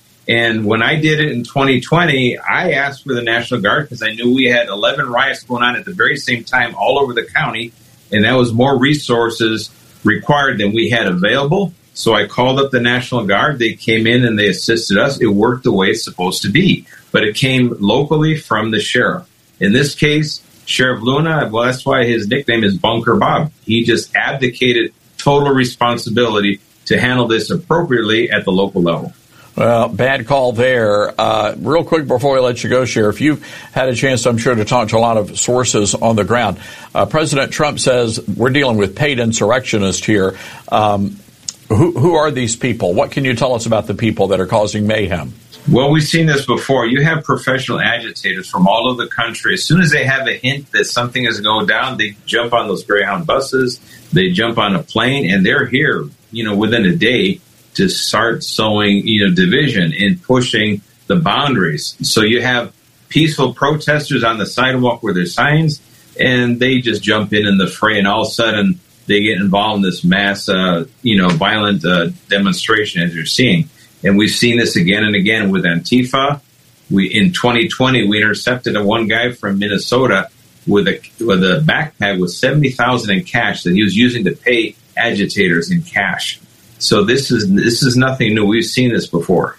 And when I did it in twenty twenty, I asked for the National Guard because I knew we had eleven riots going on at the very same time all over the county, and that was more resources required than we had available. So I called up the National Guard. They came in and they assisted us. It worked the way it's supposed to be. But it came locally from the sheriff. In this case, Sheriff Luna, well, that's why his nickname is Bunker Bob. He just abdicated total responsibility to handle this appropriately at the local level. Well, bad call there. Uh, real quick before we let you go, Sheriff, you've had a chance, I'm sure, to talk to a lot of sources on the ground. Uh, President Trump says we're dealing with paid insurrectionists here. Um, who, who are these people? What can you tell us about the people that are causing mayhem? Well, we've seen this before. You have professional agitators from all over the country. As soon as they have a hint that something is going down, they jump on those Greyhound buses, they jump on a plane, and they're here, you know, within a day to start sowing, you know, division and pushing the boundaries. So you have peaceful protesters on the sidewalk with their signs, and they just jump in in the fray, and all of a sudden they get involved in this mass, uh, you know, violent uh, demonstration, as you're seeing. And we've seen this again and again with Antifa. We in twenty twenty, we intercepted a one guy from Minnesota with a with a backpack with seventy thousand in cash that he was using to pay agitators in cash. So this is this is nothing new. We've seen this before.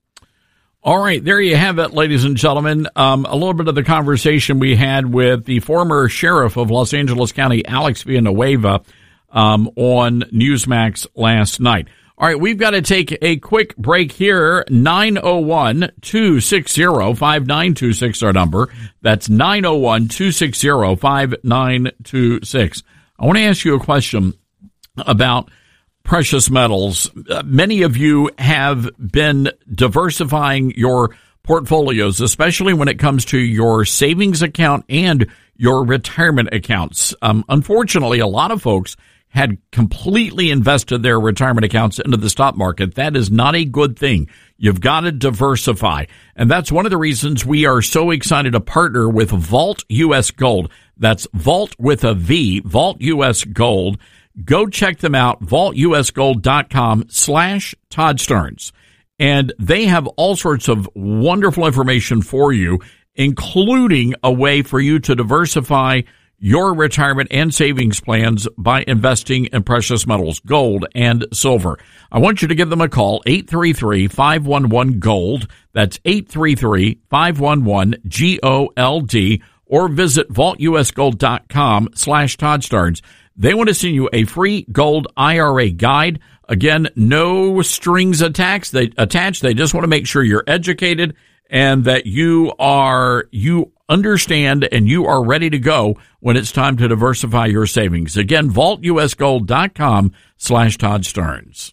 All right, there you have it, ladies and gentlemen. Um, a little bit of the conversation we had with the former sheriff of Los Angeles County, Alex Villanueva, um, on Newsmax last night. All right, we've got to take a quick break here. nine oh one, two six zero, five nine two six, our number. That's nine oh one, two six zero, five nine two six. I want to ask you a question about precious metals. Uh, many of you have been diversifying your portfolios, especially when it comes to your savings account and your retirement accounts. Um, unfortunately, a lot of folks had completely invested their retirement accounts into the stock market. That is not a good thing. You've got to diversify. And that's one of the reasons we are so excited to partner with Vault U S Gold. That's Vault with a V, Vault U S Gold. Go check them out, vault u s gold dot com slash Todd Starnes. And they have all sorts of wonderful information for you, including a way for you to diversify your retirement and savings plans by investing in precious metals, gold and silver. I want you to give them a call, eight three three, five one one, GOLD. That's eight three three, five one one, G O L D, or visit vault u s gold dot com slash Todd Starnes. They want to send you a free gold I R A guide. Again, no strings attached. They attached. They just want to make sure you're educated and that you are you understand and you are ready to go when it's time to diversify your savings. Again, vault u s gold dot com slash Todd Starnes.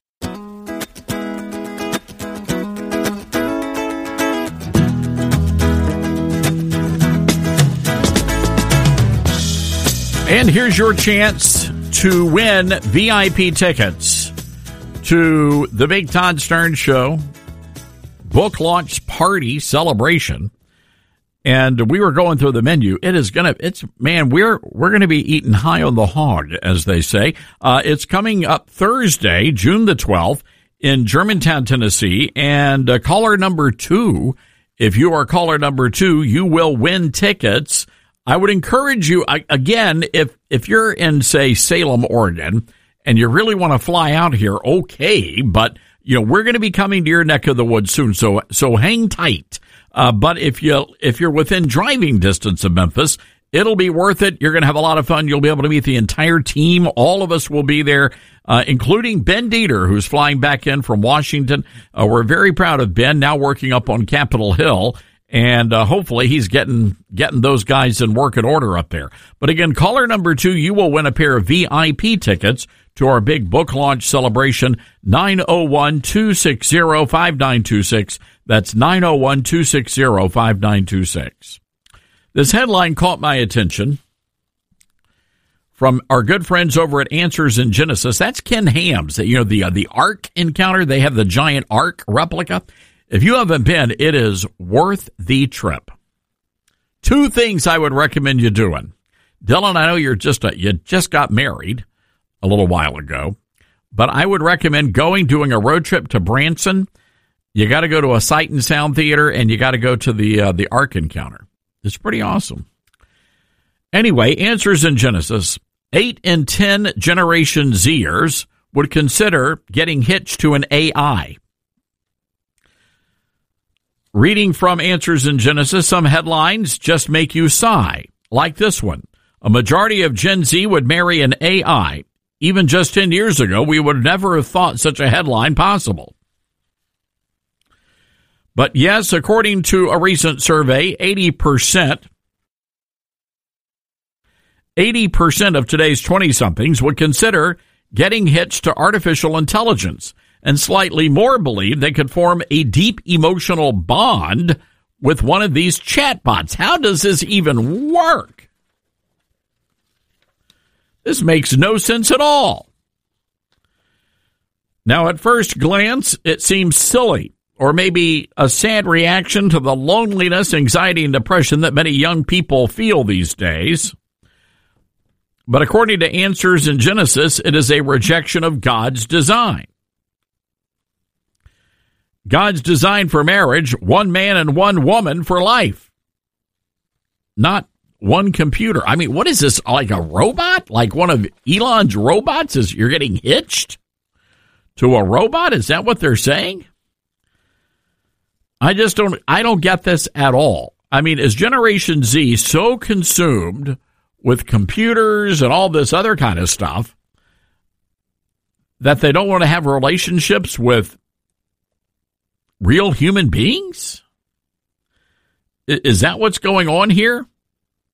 And here's your chance to win V I P tickets to the Big Todd Starnes Show book launch party celebration. And we were going through the menu. It is gonna, it's, man, we're, we're gonna be eating high on the hog, as they say. Uh, it's coming up Thursday, June the twelfth in Germantown, Tennessee. And uh, caller number two, if you are caller number two, you will win tickets. I would encourage you, again, if, if you're in, say, Salem, Oregon, and you really want to fly out here, okay, but, you know, we're going to be coming to your neck of the woods soon, so, so hang tight. Uh, but if you, if you're within driving distance of Memphis, it'll be worth it. You're going to have a lot of fun. You'll be able to meet the entire team. All of us will be there, uh, including Ben Dieter, who's flying back in from Washington. Uh, we're very proud of Ben, now working up on Capitol Hill. And uh, hopefully he's getting getting those guys in working order up there. But again, caller number two, you will win a pair of V I P tickets to our big book launch celebration, nine oh one, two six zero, five nine two six. That's nine oh one, two six zero, five nine two six. This headline caught my attention from our good friends over at Answers in Genesis. That's Ken Ham's, you know, the, uh, the Ark encounter. They have the giant Ark replica. If you haven't been, it is worth the trip. Two things I would recommend you doing. Dylan, I know you're just a, you just got married a little while ago, but I would recommend going, doing a road trip to Branson. You got to go to a Sight and Sound theater, and you got to go to the uh, the Ark encounter. It's pretty awesome. Anyway, Answers in Genesis. Eight in ten Generation Zers would consider getting hitched to an A I. Reading from Answers in Genesis, some headlines just make you sigh, like this one. A majority of Gen Z would marry an A I. Even just ten years ago, we would never have thought such a headline possible. But yes, according to a recent survey, eighty percent, eighty percent of today's twenty-somethings would consider getting hitched to artificial intelligence. And slightly more believe they could form a deep emotional bond with one of these chatbots. How does this even work? This makes no sense at all. Now, at first glance, it seems silly, or maybe a sad reaction to the loneliness, anxiety, and depression that many young people feel these days. But according to Answers in Genesis, it is a rejection of God's design. God's design for marriage, one man and one woman for life. Not one computer. I mean, what is this, like a robot? Like one of Elon's robots? Is you're getting hitched to a robot? Is that what they're saying? I just don't, I don't get this at all. I mean, is Generation Z so consumed with computers and all this other kind of stuff that they don't want to have relationships with real human beings? Is that what's going on here?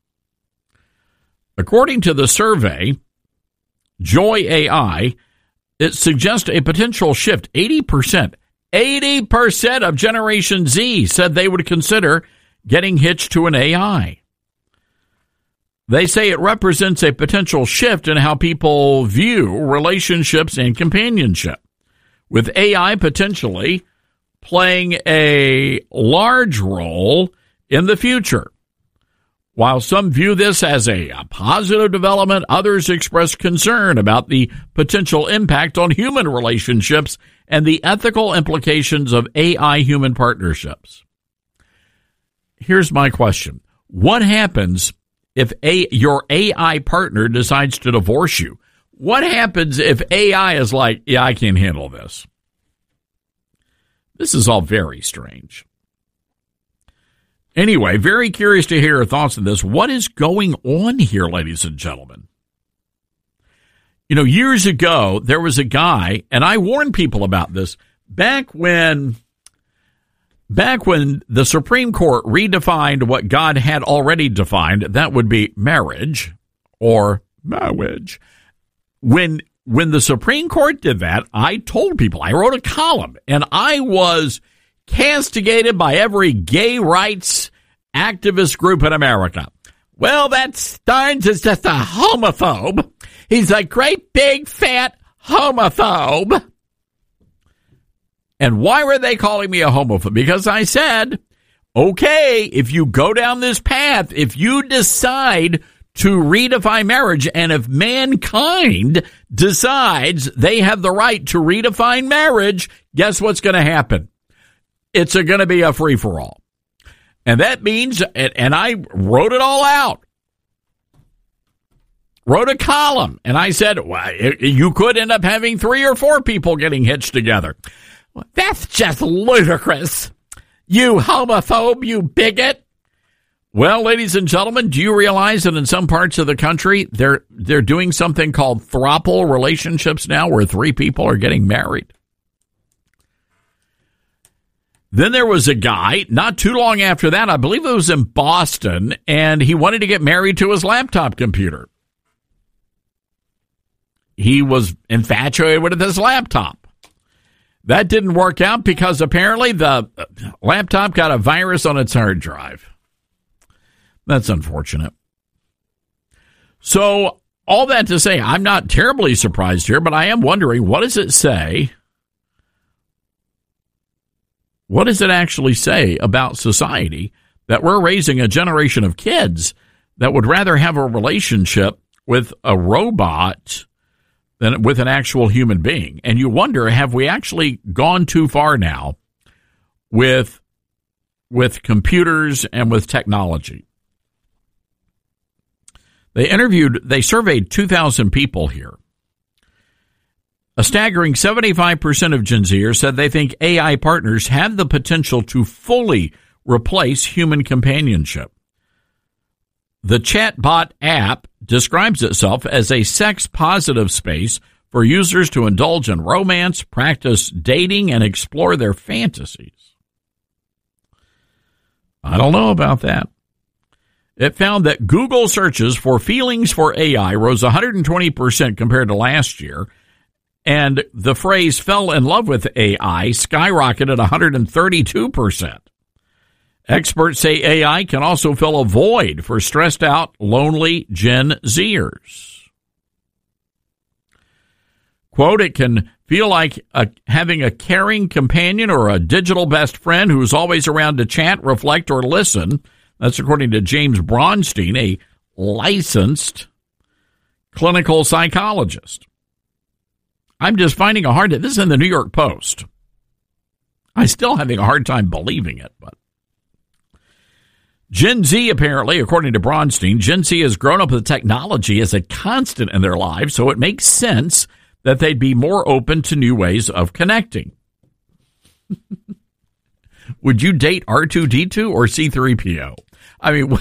According to the survey, Joy A I, it suggests a potential shift. eighty percent, eighty percent of Generation Z said they would consider getting hitched to an A I. They say it represents a potential shift in how people view relationships and companionship, with A I potentially playing a large role in the future. While some view this as a, a positive development, others express concern about the potential impact on human relationships and the ethical implications of A I-human partnerships. Here's my question. What happens if a, your A I partner decides to divorce you? What happens if A I is like, yeah, I can't handle this? This is all very strange. Anyway, very curious to hear your thoughts on this. What is going on here, ladies and gentlemen? You know, years ago, there was a guy, and I warned people about this, back when, back when the Supreme Court redefined what God had already defined, that would be marriage or marriage. When, when the Supreme Court did that, I told people, I wrote a column, and I was castigated by every gay rights activist group in America. Well, that Stearns is just a homophobe. He's a great big fat homophobe. And why were they calling me a homophobe? Because I said, okay, if you go down this path, if you decide to redefine marriage, and if mankind decides they have the right to redefine marriage, guess what's going to happen? It's going to be a free-for-all. And that means, and, and I wrote it all out, wrote a column, and I said, well, it, you could end up having three or four people getting hitched together. Well, that's just ludicrous. You homophobe, you bigot. Well, ladies and gentlemen, do you realize that in some parts of the country, they're they're doing something called throuple relationships now, where three people are getting married? Then there was a guy, not too long after that, I believe it was in Boston, and he wanted to get married to his laptop computer. He was infatuated with his laptop. That didn't work out because apparently the laptop got a virus on its hard drive. That's unfortunate. So, all that to say, I'm not terribly surprised here, but I am wondering, what does it say? What does it actually say about society that we're raising a generation of kids that would rather have a relationship with a robot than with an actual human being? And you wonder, have we actually gone too far now with, with computers and with technology? They interviewed, they surveyed two thousand people here. A staggering seventy-five percent of Gen Zers said they think A I partners have the potential to fully replace human companionship. The chatbot app describes itself as a sex-positive space for users to indulge in romance, practice dating, and explore their fantasies. I don't know about that. It found that Google searches for feelings for A I rose one hundred twenty percent compared to last year, and the phrase fell in love with A I skyrocketed one hundred thirty-two percent. Experts say A I can also fill a void for stressed out, lonely Gen Zers. Quote, it can feel like a, having a caring companion or a digital best friend who's always around to chat, reflect, or listen. That's according to James Bronstein, a licensed clinical psychologist. I'm just finding a hard, this is in the New York Post. I'm still having a hard time believing it, but. Gen Z, apparently, according to Bronstein, Gen Z has grown up with technology as a constant in their lives, so it makes sense that they'd be more open to new ways of connecting. Would you date R two D two or C three P O? I mean,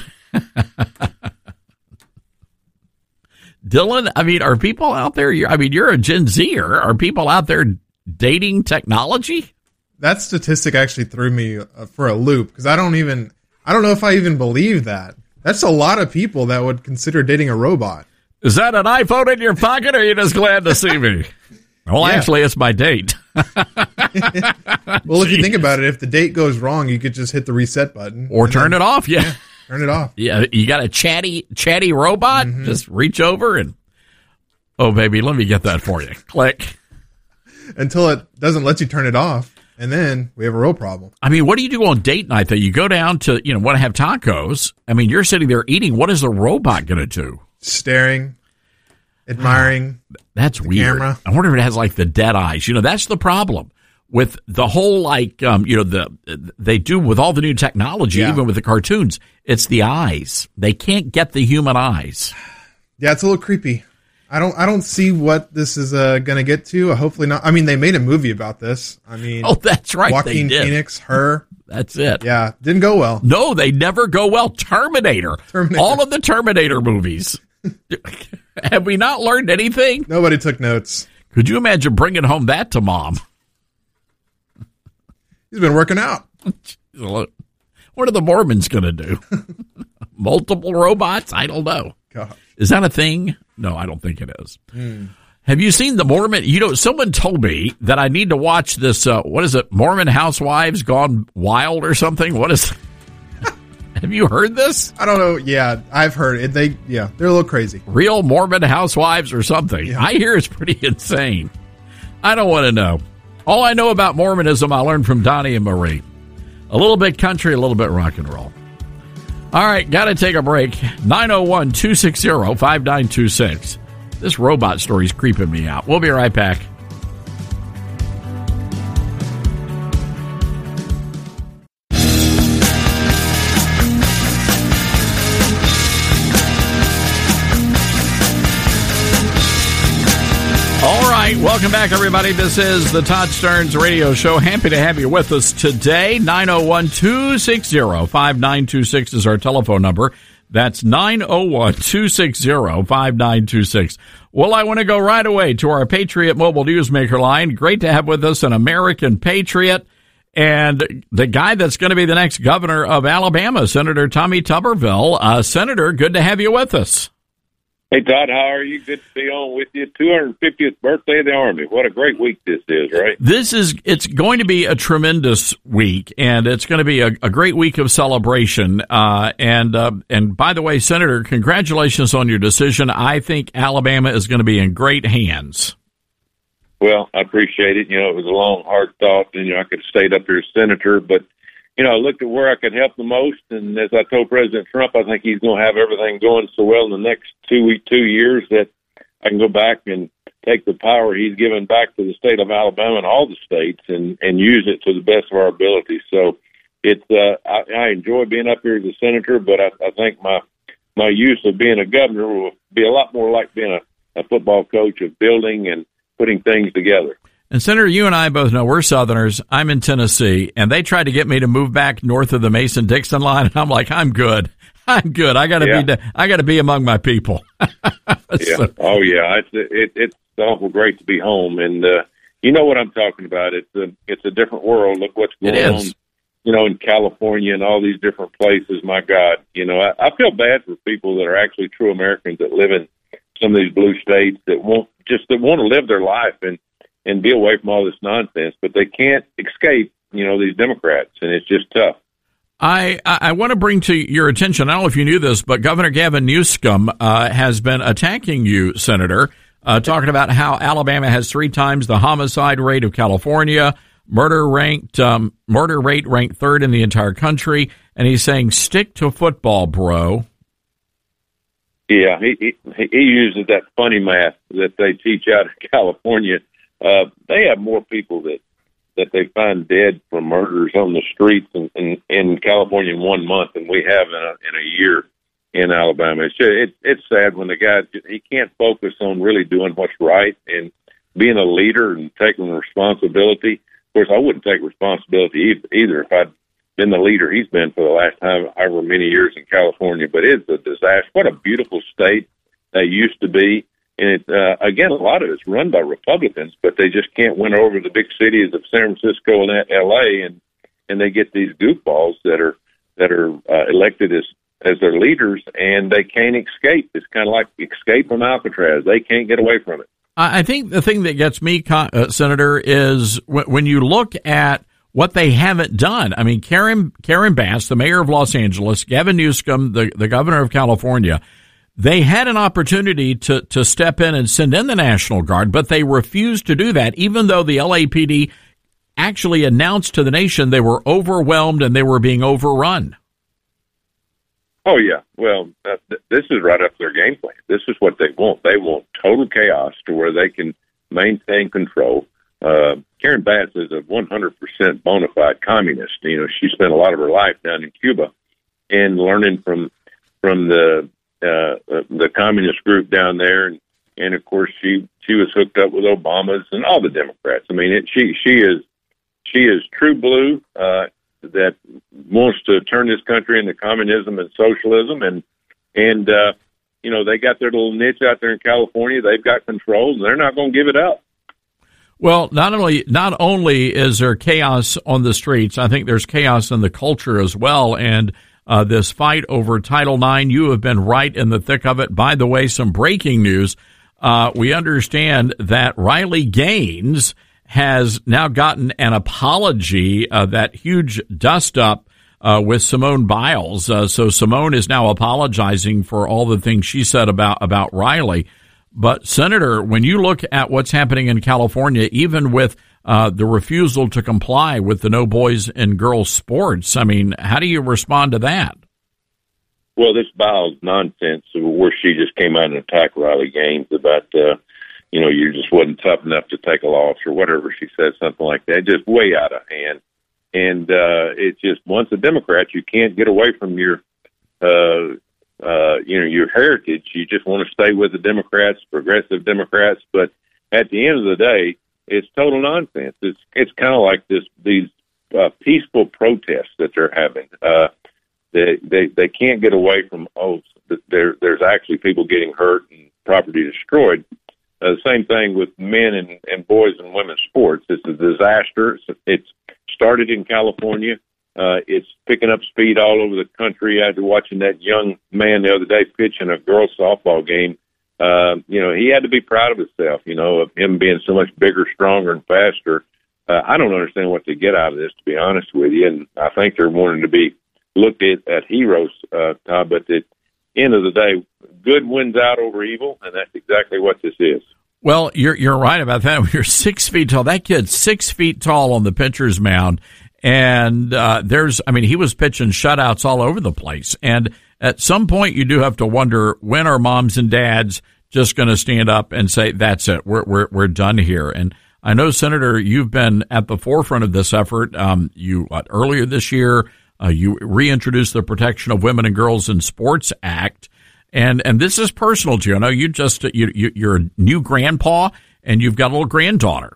Dylan, I mean, are people out there, I mean, you're a Gen Zer. Are people out there dating technology? That statistic actually threw me for a loop because I don't even, I don't know if I even believe that. That's a lot of people that would consider dating a robot. Is that an iPhone in your pocket or are you just glad to see me? Well, Yeah. actually, it's my date. Well, if you think about it, if the date goes wrong, you could just hit the reset button. Or and turn then- it off, yeah. yeah. Turn it off. Yeah, you got a chatty chatty robot? Mm-hmm. Just reach over and, oh, baby, let me get that for you. Click. Until it doesn't let you turn it off, and then we have a real problem. I mean, what do you do on date night, though? You go down to, you know, want to have tacos. I mean, you're sitting there eating. What is the robot going to do? Staring, admiring. That's weird. Camera. I wonder if it has, like, the dead eyes. You know, that's the problem. With the whole, like, um, you know, the they do with all the new technology, Yeah. even with the cartoons, it's the eyes. They can't get the human eyes. Yeah, it's a little creepy. I don't I don't see what this is uh, going to get to. Uh, hopefully not. I mean, they made a movie about this. I mean, Oh, that's right, Joaquin they did. Phoenix, her. That's it. Yeah, didn't go well. No, they never go well. Terminator. Terminator. All of the Terminator movies. Have we not learned anything? Nobody took notes. Could you imagine bringing home that to mom? He's been working out. What are the Mormons going to do? Multiple robots? I don't know. God. Is that a thing? No, I don't think it is. Hmm. Have you seen the Mormon? You know, someone told me that I need to watch this. Uh, what is it? Mormon Housewives Gone Wild or something? What is? Have you heard this? I don't know. Yeah, I've heard it. They yeah, they're a little crazy. Real Mormon Housewives or something? Yeah. I hear it's pretty insane. I don't want to know. All I know about Mormonism, I learned from Donnie and Marie. A little bit country, a little bit rock and roll. All right, got to take a break. nine oh one, two six zero, five nine two six. This robot story is creeping me out. We'll be right back. All right, welcome back, everybody. This is the Todd Stearns Radio Show. Happy to have you with us today. nine oh one, two six zero, five nine two six is our telephone number. That's nine oh one, two six zero, five nine two six. Well, I want to go right away to our Patriot Mobile Newsmaker line. Great to have with us an American patriot and the guy that's going to be the next governor of Alabama, Senator Tommy Tuberville. Uh, Senator, good to have you with us. Hey, Todd, how are you? Good to be on with you. two hundred fiftieth birthday of the Army. What a great week this is, right? This is, it's going to be a tremendous week, and it's going to be a, a great week of celebration. Uh, and, uh, and by the way, Senator, congratulations on your decision. I think Alabama is going to be in great hands. Well, I appreciate it. You know, it was a long, hard thought, and, you know, I could have stayed up here as senator, but, you know, I looked at where I could help the most, and as I told President Trump, I think he's going to have everything going so well in the next two week, two years that I can go back and take the power he's given back to the state of Alabama and all the states and, and use it to the best of our ability. So it's uh, I, I enjoy being up here as a senator, but I, I think my my use of being a governor will be a lot more like being a, a football coach of building and putting things together. And Senator, you and I both know we're Southerners. I'm in Tennessee, and they tried to get me to move back north of the Mason-Dixon line, and I'm like, I'm good. I'm good. I got to Yeah. be. I got to be among my people. Yeah. Oh, yeah. It's it, it's awful great to be home, and uh, you know what I'm talking about. It's a it's a different world. Look what's It going is. on, you know, in California and all these different places. My God, you know, I, I feel bad for people that are actually true Americans that live in some of these blue states that won't just that want to live their life and and be away from all this nonsense, but they can't escape, you know, these Democrats, and it's just tough. I, I want to bring to your attention, I don't know if you knew this, but Governor Gavin Newsom uh, has been attacking you, Senator, uh, talking about how Alabama has three times the homicide rate of California, murder ranked um, murder rate ranked third in the entire country, and he's saying, stick to football, bro. Yeah, he, he he uses that funny math that they teach out in California. Uh, they have more people that that they find dead from murders on the streets in, in, in California in one month than we have in a, in a year in Alabama. It's just, it, it's sad when the guy he can't focus on really doing what's right and being a leader and taking responsibility. Of course, I wouldn't take responsibility either if I'd been the leader he's been for the last time, however many years in California. But it's a disaster. What a beautiful state they used to be. And it, uh, again, a lot of it's run by Republicans, but they just can't win over the big cities of San Francisco and L A, and and they get these goofballs that are that are uh, elected as as their leaders, and they can't escape. It's kind of like escape from Alcatraz. They can't get away from it. I think the thing that gets me, uh, Senator, is w- when you look at what they haven't done. I mean, Karen Karen Bass, the mayor of Los Angeles, Gavin Newsom, the, the governor of California, they had an opportunity to, to step in and send in the National Guard, but they refused to do that, even though the L A P D actually announced to the nation they were overwhelmed and they were being overrun. Oh, yeah. Well, uh, th- this is right up their game plan. This is what they want. They want total chaos to where they can maintain control. Uh, Karen Bass is a one hundred percent bona fide communist. You know, she spent a lot of her life down in Cuba and learning from from the uh, the communist group down there. And, and of course, she, she was hooked up with Obama's and all the Democrats. I mean, it, she she is she is true blue uh, that wants to turn this country into communism and socialism. And, and uh, you know, they got their little niche out there in California. They've got control, and they're not going to give it up. Well, not only not only is there chaos on the streets, I think there's chaos in the culture as well. And uh, this fight over Title nine, you have been right in the thick of it. By the way, some breaking news. Uh, we understand that Riley Gaines has now gotten an apology, uh, that huge dust-up uh, with Simone Biles. Uh, so Simone is now apologizing for all the things she said about, about Riley. But, Senator, when you look at what's happening in California, even with uh, the refusal to comply with the no boys and girls sports, I mean, how do you respond to that? Well, this Biles nonsense where she just came out and attacked Riley Gaines about, uh, you know, you just wasn't tough enough to take a loss or whatever she said, something like that, just way out of hand. And uh, it's just, once a Democrat, you can't get away from your uh Uh, you know, your heritage. You just want to stay with the Democrats, progressive Democrats. But at the end of the day, it's total nonsense. It's it's kind of like this these uh, peaceful protests that they're having. Uh, they they they can't get away from oh, there there's actually people getting hurt and property destroyed. Uh, the same thing with men and, and boys and women's sports. It's a disaster. It's, it's started in California. Uh, it's picking up speed all over the country. After watching that young man the other day pitching a girls' softball game, uh, you know, he had to be proud of himself, you know, of him being so much bigger, stronger, and faster. Uh, I don't understand what they get out of this, to be honest with you, and I think they're wanting to be looked at as heroes, uh, Todd, but at the end of the day, good wins out over evil, and that's exactly what this is. Well, you're you're right about that. You're six feet tall. That kid's six feet tall on the pitcher's mound. And uh, there's, I mean, he was pitching shutouts all over the place. And at some point, you do have to wonder, when are moms and dads just going to stand up and say, "That's it, we're we're we're done here"? And I know, Senator, you've been at the forefront of this effort. Um, you uh, earlier this year, uh, you reintroduced the Protection of Women and Girls in Sports Act, and and this is personal to you. I know you just you, you you're a new grandpa, and you've got a little granddaughter.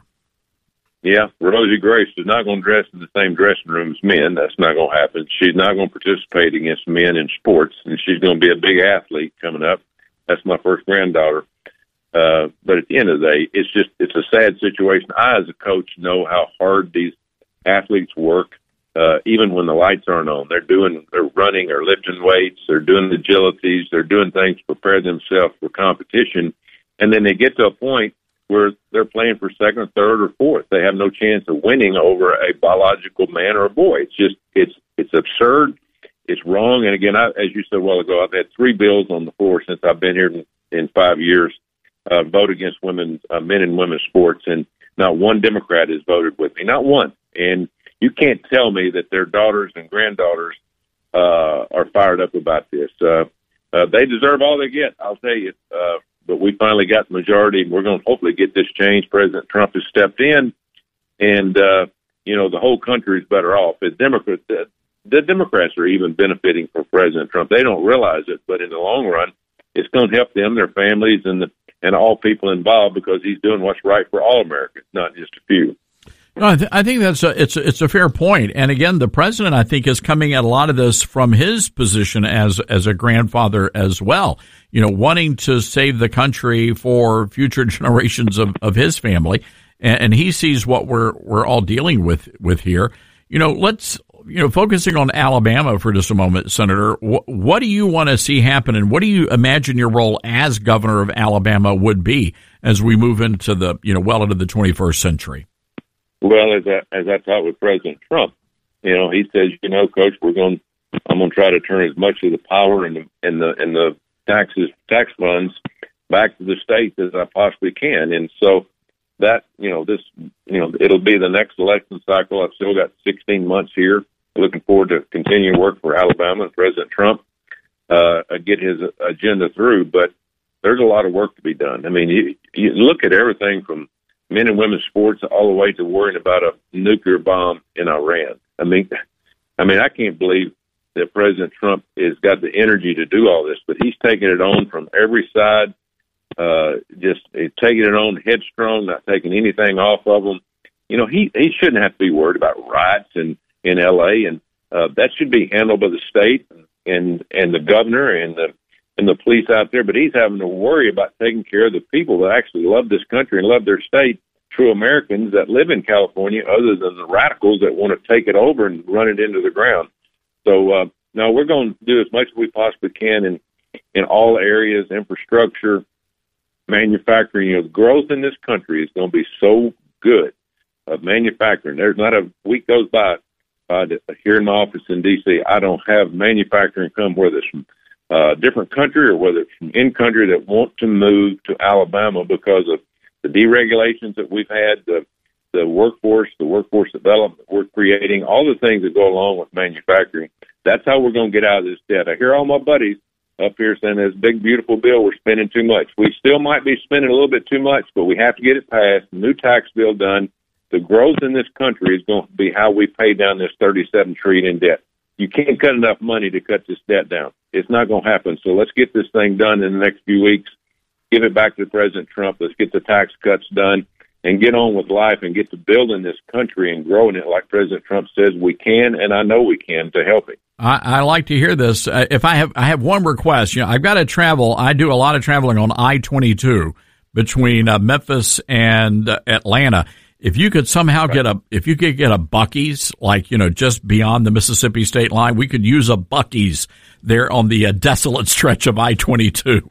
Yeah, Rosie Grace is not going to dress in the same dressing room as men. That's not going to happen. She's not going to participate against men in sports, and she's going to be a big athlete coming up. That's my first granddaughter. Uh, but at the end of the day, it's just, it's a sad situation. I, as a coach, know how hard these athletes work, uh, even when the lights aren't on. They're doing, they're running or lifting weights, they're doing agilities, they're doing things to prepare themselves for competition. And then they get to a point where they're playing for second, third, or fourth. They have no chance of winning over a biological man or a boy. It's just, it's it's absurd. It's wrong. And again, I, as you said a while ago, I've had three bills on the floor since I've been here in, in five years, uh, vote against women, uh, men and women's sports, and not one Democrat has voted with me, not one. And you can't tell me that their daughters and granddaughters uh, are fired up about this. Uh, uh, they deserve all they get, I'll tell you. Uh, But we finally got the majority, and we're going to hopefully get this changed. President Trump has stepped in, and, uh, you know, the whole country is better off. The Democrats, the, the Democrats are even benefiting from President Trump. They don't realize it, but in the long run, it's going to help them, their families, and the, and all people involved, because he's doing what's right for all Americans, not just a few. No, I, th- I think that's a, it's a, it's a fair point. And again, the president, I think, is coming at a lot of this from his position as as a grandfather as well. You know, wanting to save the country for future generations of, of his family, and, and he sees what we're we're all dealing with with here. You know, let's you know, focusing on Alabama for just a moment, Senator, wh- what do you want to see happen, and what do you imagine your role as governor of Alabama would be as we move into the, you know, well into the twenty-first century? Well, as I, as I talked with President Trump, you know, he says, you know, Coach, we're going, I'm going to try to turn as much of the power and the and the and the taxes, tax funds back to the states as I possibly can, and so. That, you know, this, you know, it'll be the next election cycle. I've still got sixteen months here. Looking forward to continuing work for Alabama and President Trump, uh, get his agenda through. But there's a lot of work to be done. I mean, you, you look at everything from men and women's sports all the way to worrying about a nuclear bomb in Iran. I mean, I mean, I can't believe that President Trump has got the energy to do all this, but he's taking it on from every side. Uh, just uh, taking it on headstrong, not taking anything off of them. You know, he, he shouldn't have to be worried about riots in, in L A, and uh, that should be handled by the state and, and the governor and the, and the police out there. But he's having to worry about taking care of the people that actually love this country and love their state, true Americans that live in California, other than the radicals that want to take it over and run it into the ground. So, uh, no, we're going to do as much as we possibly can in, in all areas, infrastructure, manufacturing. You know, the growth in this country is going to be so good of manufacturing. There's not a week goes by uh, here in my office in D C I don't have manufacturing come, whether it's from a uh, different country or whether it's from in country, that want to move to Alabama because of the deregulations that we've had, the the workforce, the workforce development we're creating, all the things that go along with manufacturing. That's how we're going to get out of this debt. I hear all my buddies up here saying this big, beautiful bill, we're spending too much. We still might be spending a little bit too much, but we have to get it passed, new tax bill done. The growth in this country is going to be how we pay down this thirty-seven trillion dollars in debt. You can't cut enough money to cut this debt down. It's not going to happen. So let's get this thing done in the next few weeks. Give it back to President Trump. Let's get the tax cuts done and get on with life and get to building this country and growing it like President Trump says we can, and I know we can, to help it. I, I like to hear this. Uh, if I have, I have one request. You know, I've got to travel. I do a lot of traveling on I twenty-two between uh, Memphis and uh, Atlanta. If you could somehow get a, if you could get a Buc-ee's, like, you know, just beyond the Mississippi state line, we could use a Buc-ee's there on the uh, desolate stretch of I twenty-two.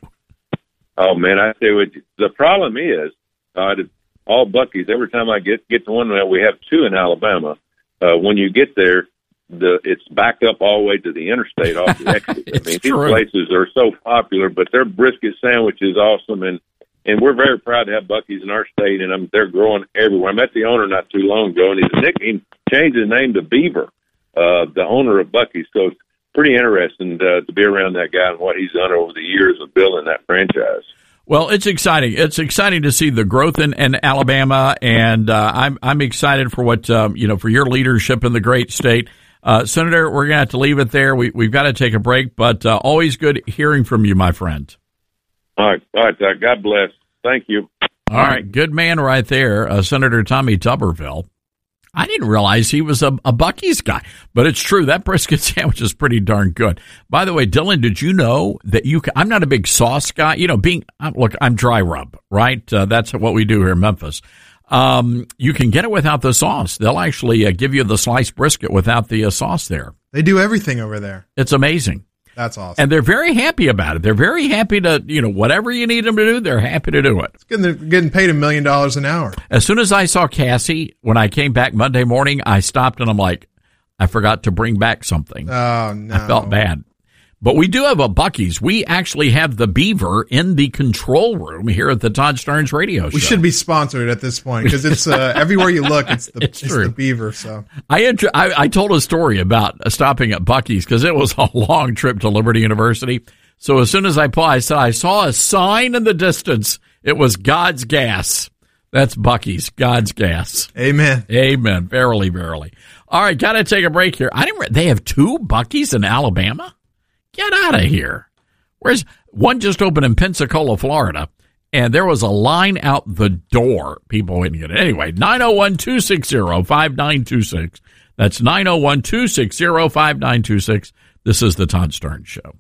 Oh man, I tell you what, the problem is, uh, all Buc-ee's. Every time I get get to one, we have two in Alabama. Uh, when you get there, the it's backed up all the way to the interstate off the exit. I mean, true. These places are so popular, but their brisket sandwich is awesome, and and we're very proud to have Buc-ee's in our state, and I'm, they're growing everywhere. I met the owner not too long ago, and his nickname changed his name to Beaver, uh, the owner of Buc-ee's. So it's pretty interesting uh, to be around that guy and what he's done over the years of building that franchise. Well, it's exciting. It's exciting to see the growth in, in Alabama, and uh, I'm I'm excited for what um, you know for your leadership in the great state, uh, Senator. We're gonna have to leave it there. We we've got to take a break, but uh, always good hearing from you, my friend. All right, all right. Uh, God bless. Thank you. All right, good man right there, uh, Senator Tommy Tuberville. I didn't realize he was a, a Buc-ee's guy, but it's true. That brisket sandwich is pretty darn good. By the way, Dylan, did you know that you can, I'm not a big sauce guy. You know, being, look, I'm dry rub, right? Uh, that's what we do here in Memphis. Um, you can get it without the sauce. They'll actually uh, give you the sliced brisket without the uh, sauce there. They do everything over there. It's amazing. That's awesome. And they're very happy about it. They're very happy to, you know, whatever you need them to do, they're happy to do it. It's good. They're getting paid a million dollars an hour. As soon as I saw Cassie, when I came back Monday morning, I stopped and I'm like, I forgot to bring back something. Oh, no. I felt bad. But we do have a Buc-ee's. We actually have the Beaver in the control room here at the Todd Stearns Radio Show. We should be sponsored at this point because it's uh, everywhere you look, it's the, it's, it's the Beaver. So I, int- I I told a story about stopping at Buc-ee's because it was a long trip to Liberty University. So as soon as I pulled, I said I saw a sign in the distance. It was God's Gas. That's Buc-ee's, God's Gas. Amen. Amen. Verily, verily. All right, got to take a break here. I didn't. Re- they have two Buc-ee's in Alabama. Get out of here. Where's one just opened in Pensacola, Florida, and there was a line out the door. People wouldn't get it. Anyway, nine oh one, two six zero, five nine two six. That's nine oh one, two six zero, five nine two six. This is the Todd Stearns Show.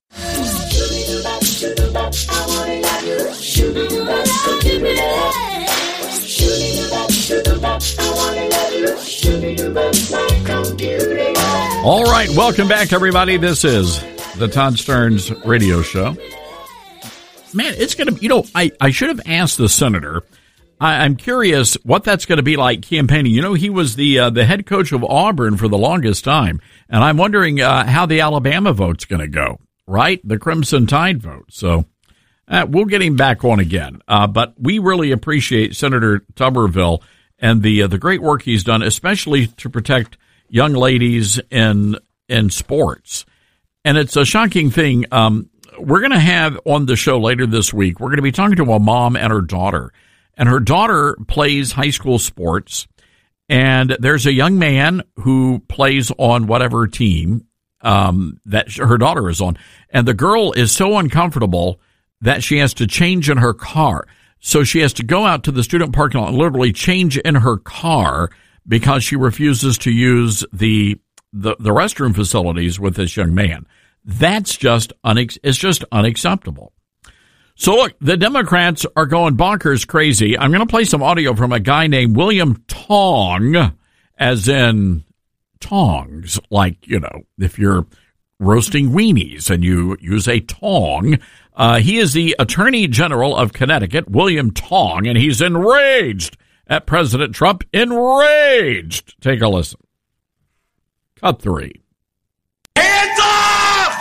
All right, welcome back, everybody. This is the Todd Stearns Radio Show. Man, it's going to, you know, I, I should have asked the senator. I, I'm curious what that's going to be like campaigning. You know, he was the uh, the head coach of Auburn for the longest time, and I'm wondering uh, how the Alabama vote's going to go, right? The Crimson Tide vote. So uh, we'll get him back on again. Uh, but we really appreciate Senator Tuberville and the uh, the great work he's done, especially to protect young ladies in in sports. And it's a shocking thing. Um, we're going to have on the show later this week, we're going to be talking to a mom and her daughter. And her daughter plays high school sports. And there's a young man who plays on whatever team um, that her daughter is on. And the girl is so uncomfortable that she has to change in her car. So she has to go out to the student parking lot and literally change in her car because she refuses to use the, the, the restroom facilities with this young man. That's just unex- it's just unacceptable. So look, the Democrats are going bonkers crazy. I'm going to play some audio from a guy named William Tong, as in tongs, like, you know, if you're roasting weenies and you use a tong. Uh, he is the Attorney General of Connecticut, William Tong, and he's enraged at President Trump. Enraged. Take a listen. Cut three. Hands off!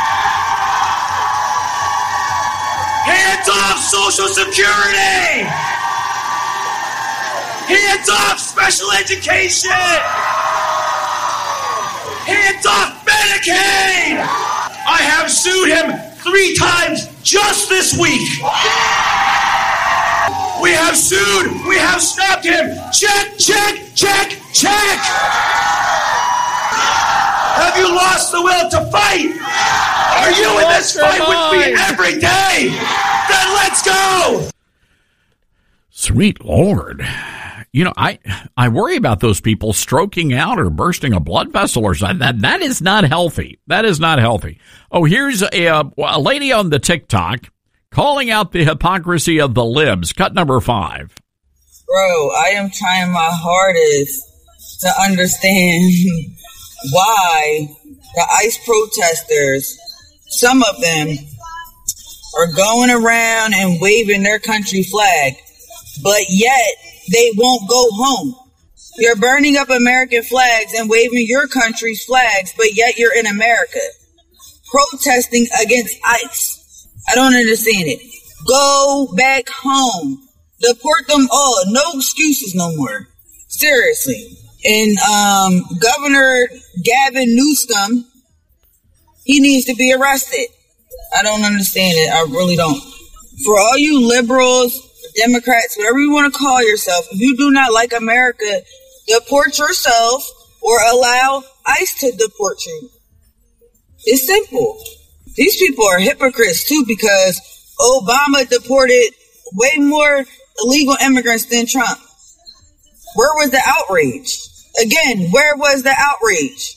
Hands off Social Security! Hands off special education! Hands off Medicaid! I have sued him three times just this week. We have sued. We have stopped him. Check, check, check, check. Have you lost the will to fight? Are you in this fight with me every day? Then let's go. Sweet Lord. You know, I I worry about those people stroking out or bursting a blood vessel or something. That, that is not healthy. That is not healthy. Oh, here's a, a lady on the TikTok calling out the hypocrisy of the libs. Cut number five. Bro, I am trying my hardest to understand why the ICE protesters, some of them, are going around and waving their country flag, but yet they won't go home. You're burning up American flags and waving your country's flags, but yet you're in America, protesting against ICE. I don't understand it. Go back home. Deport them all. No excuses no more. Seriously. And um, Governor Gavin Newsom, he needs to be arrested. I don't understand it. I really don't. For all you liberals, Democrats, whatever you want to call yourself, if you do not like America, deport yourself or allow ICE to deport you. It's simple. These people are hypocrites, too, because Obama deported way more illegal immigrants than Trump. Where was the outrage? Again, where was the outrage?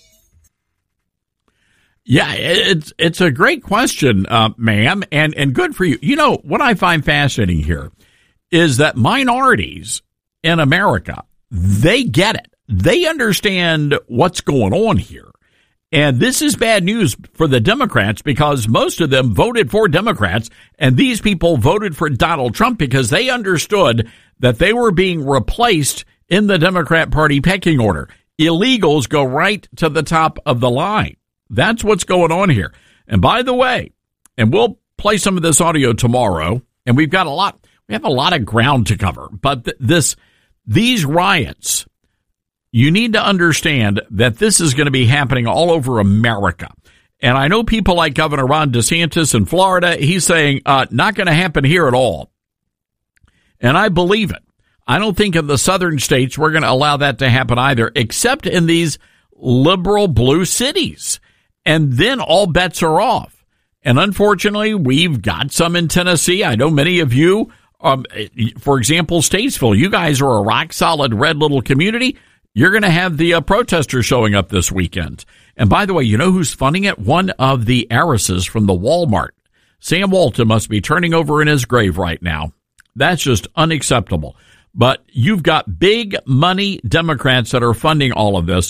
Yeah, it's it's a great question, uh, ma'am, and, and good for you. You know, what I find fascinating here is that minorities in America, they get it. They understand what's going on here. And this is bad news for the Democrats because most of them voted for Democrats, and these people voted for Donald Trump because they understood that they were being replaced in the Democrat Party pecking order. Illegals go right to the top of the line. That's what's going on here. And by the way, and we'll play some of this audio tomorrow, and we've got a lot, we have a lot of ground to cover, but th- this, these riots, you need to understand that this is going to be happening all over America. And I know people like Governor Ron DeSantis in Florida, he's saying, uh, not going to happen here at all. And I believe it. I don't think in the southern states we're going to allow that to happen either, except in these liberal blue cities. And then all bets are off. And unfortunately, we've got some in Tennessee. I know many of you, um, for example, Statesville, you guys are a rock solid red little community. You're going to have the uh, protesters showing up this weekend. And by the way, you know who's funding it? One of the heiresses from the Walmart. Sam Walton must be turning over in his grave right now. That's just unacceptable. But you've got big money Democrats that are funding all of this.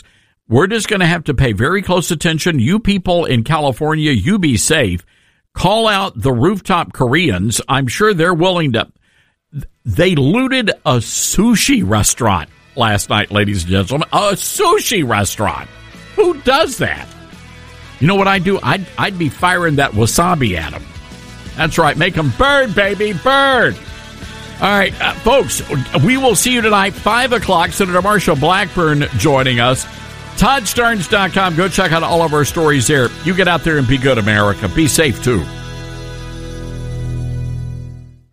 We're just going to have to pay very close attention. You people in California, you be safe. Call out the rooftop Koreans. I'm sure they're willing to. They looted a sushi restaurant last night, ladies and gentlemen. A sushi restaurant. Who does that? You know what I'd do? I'd, I'd be firing that wasabi at them. That's right. Make them burn, baby, burn. All right, uh, folks, we will see you tonight, five o'clock. Senator Marsha Blackburn joining us. Todd Starnes dot com. Go check out all of our stories there. You get out there and be good, America. Be safe, too.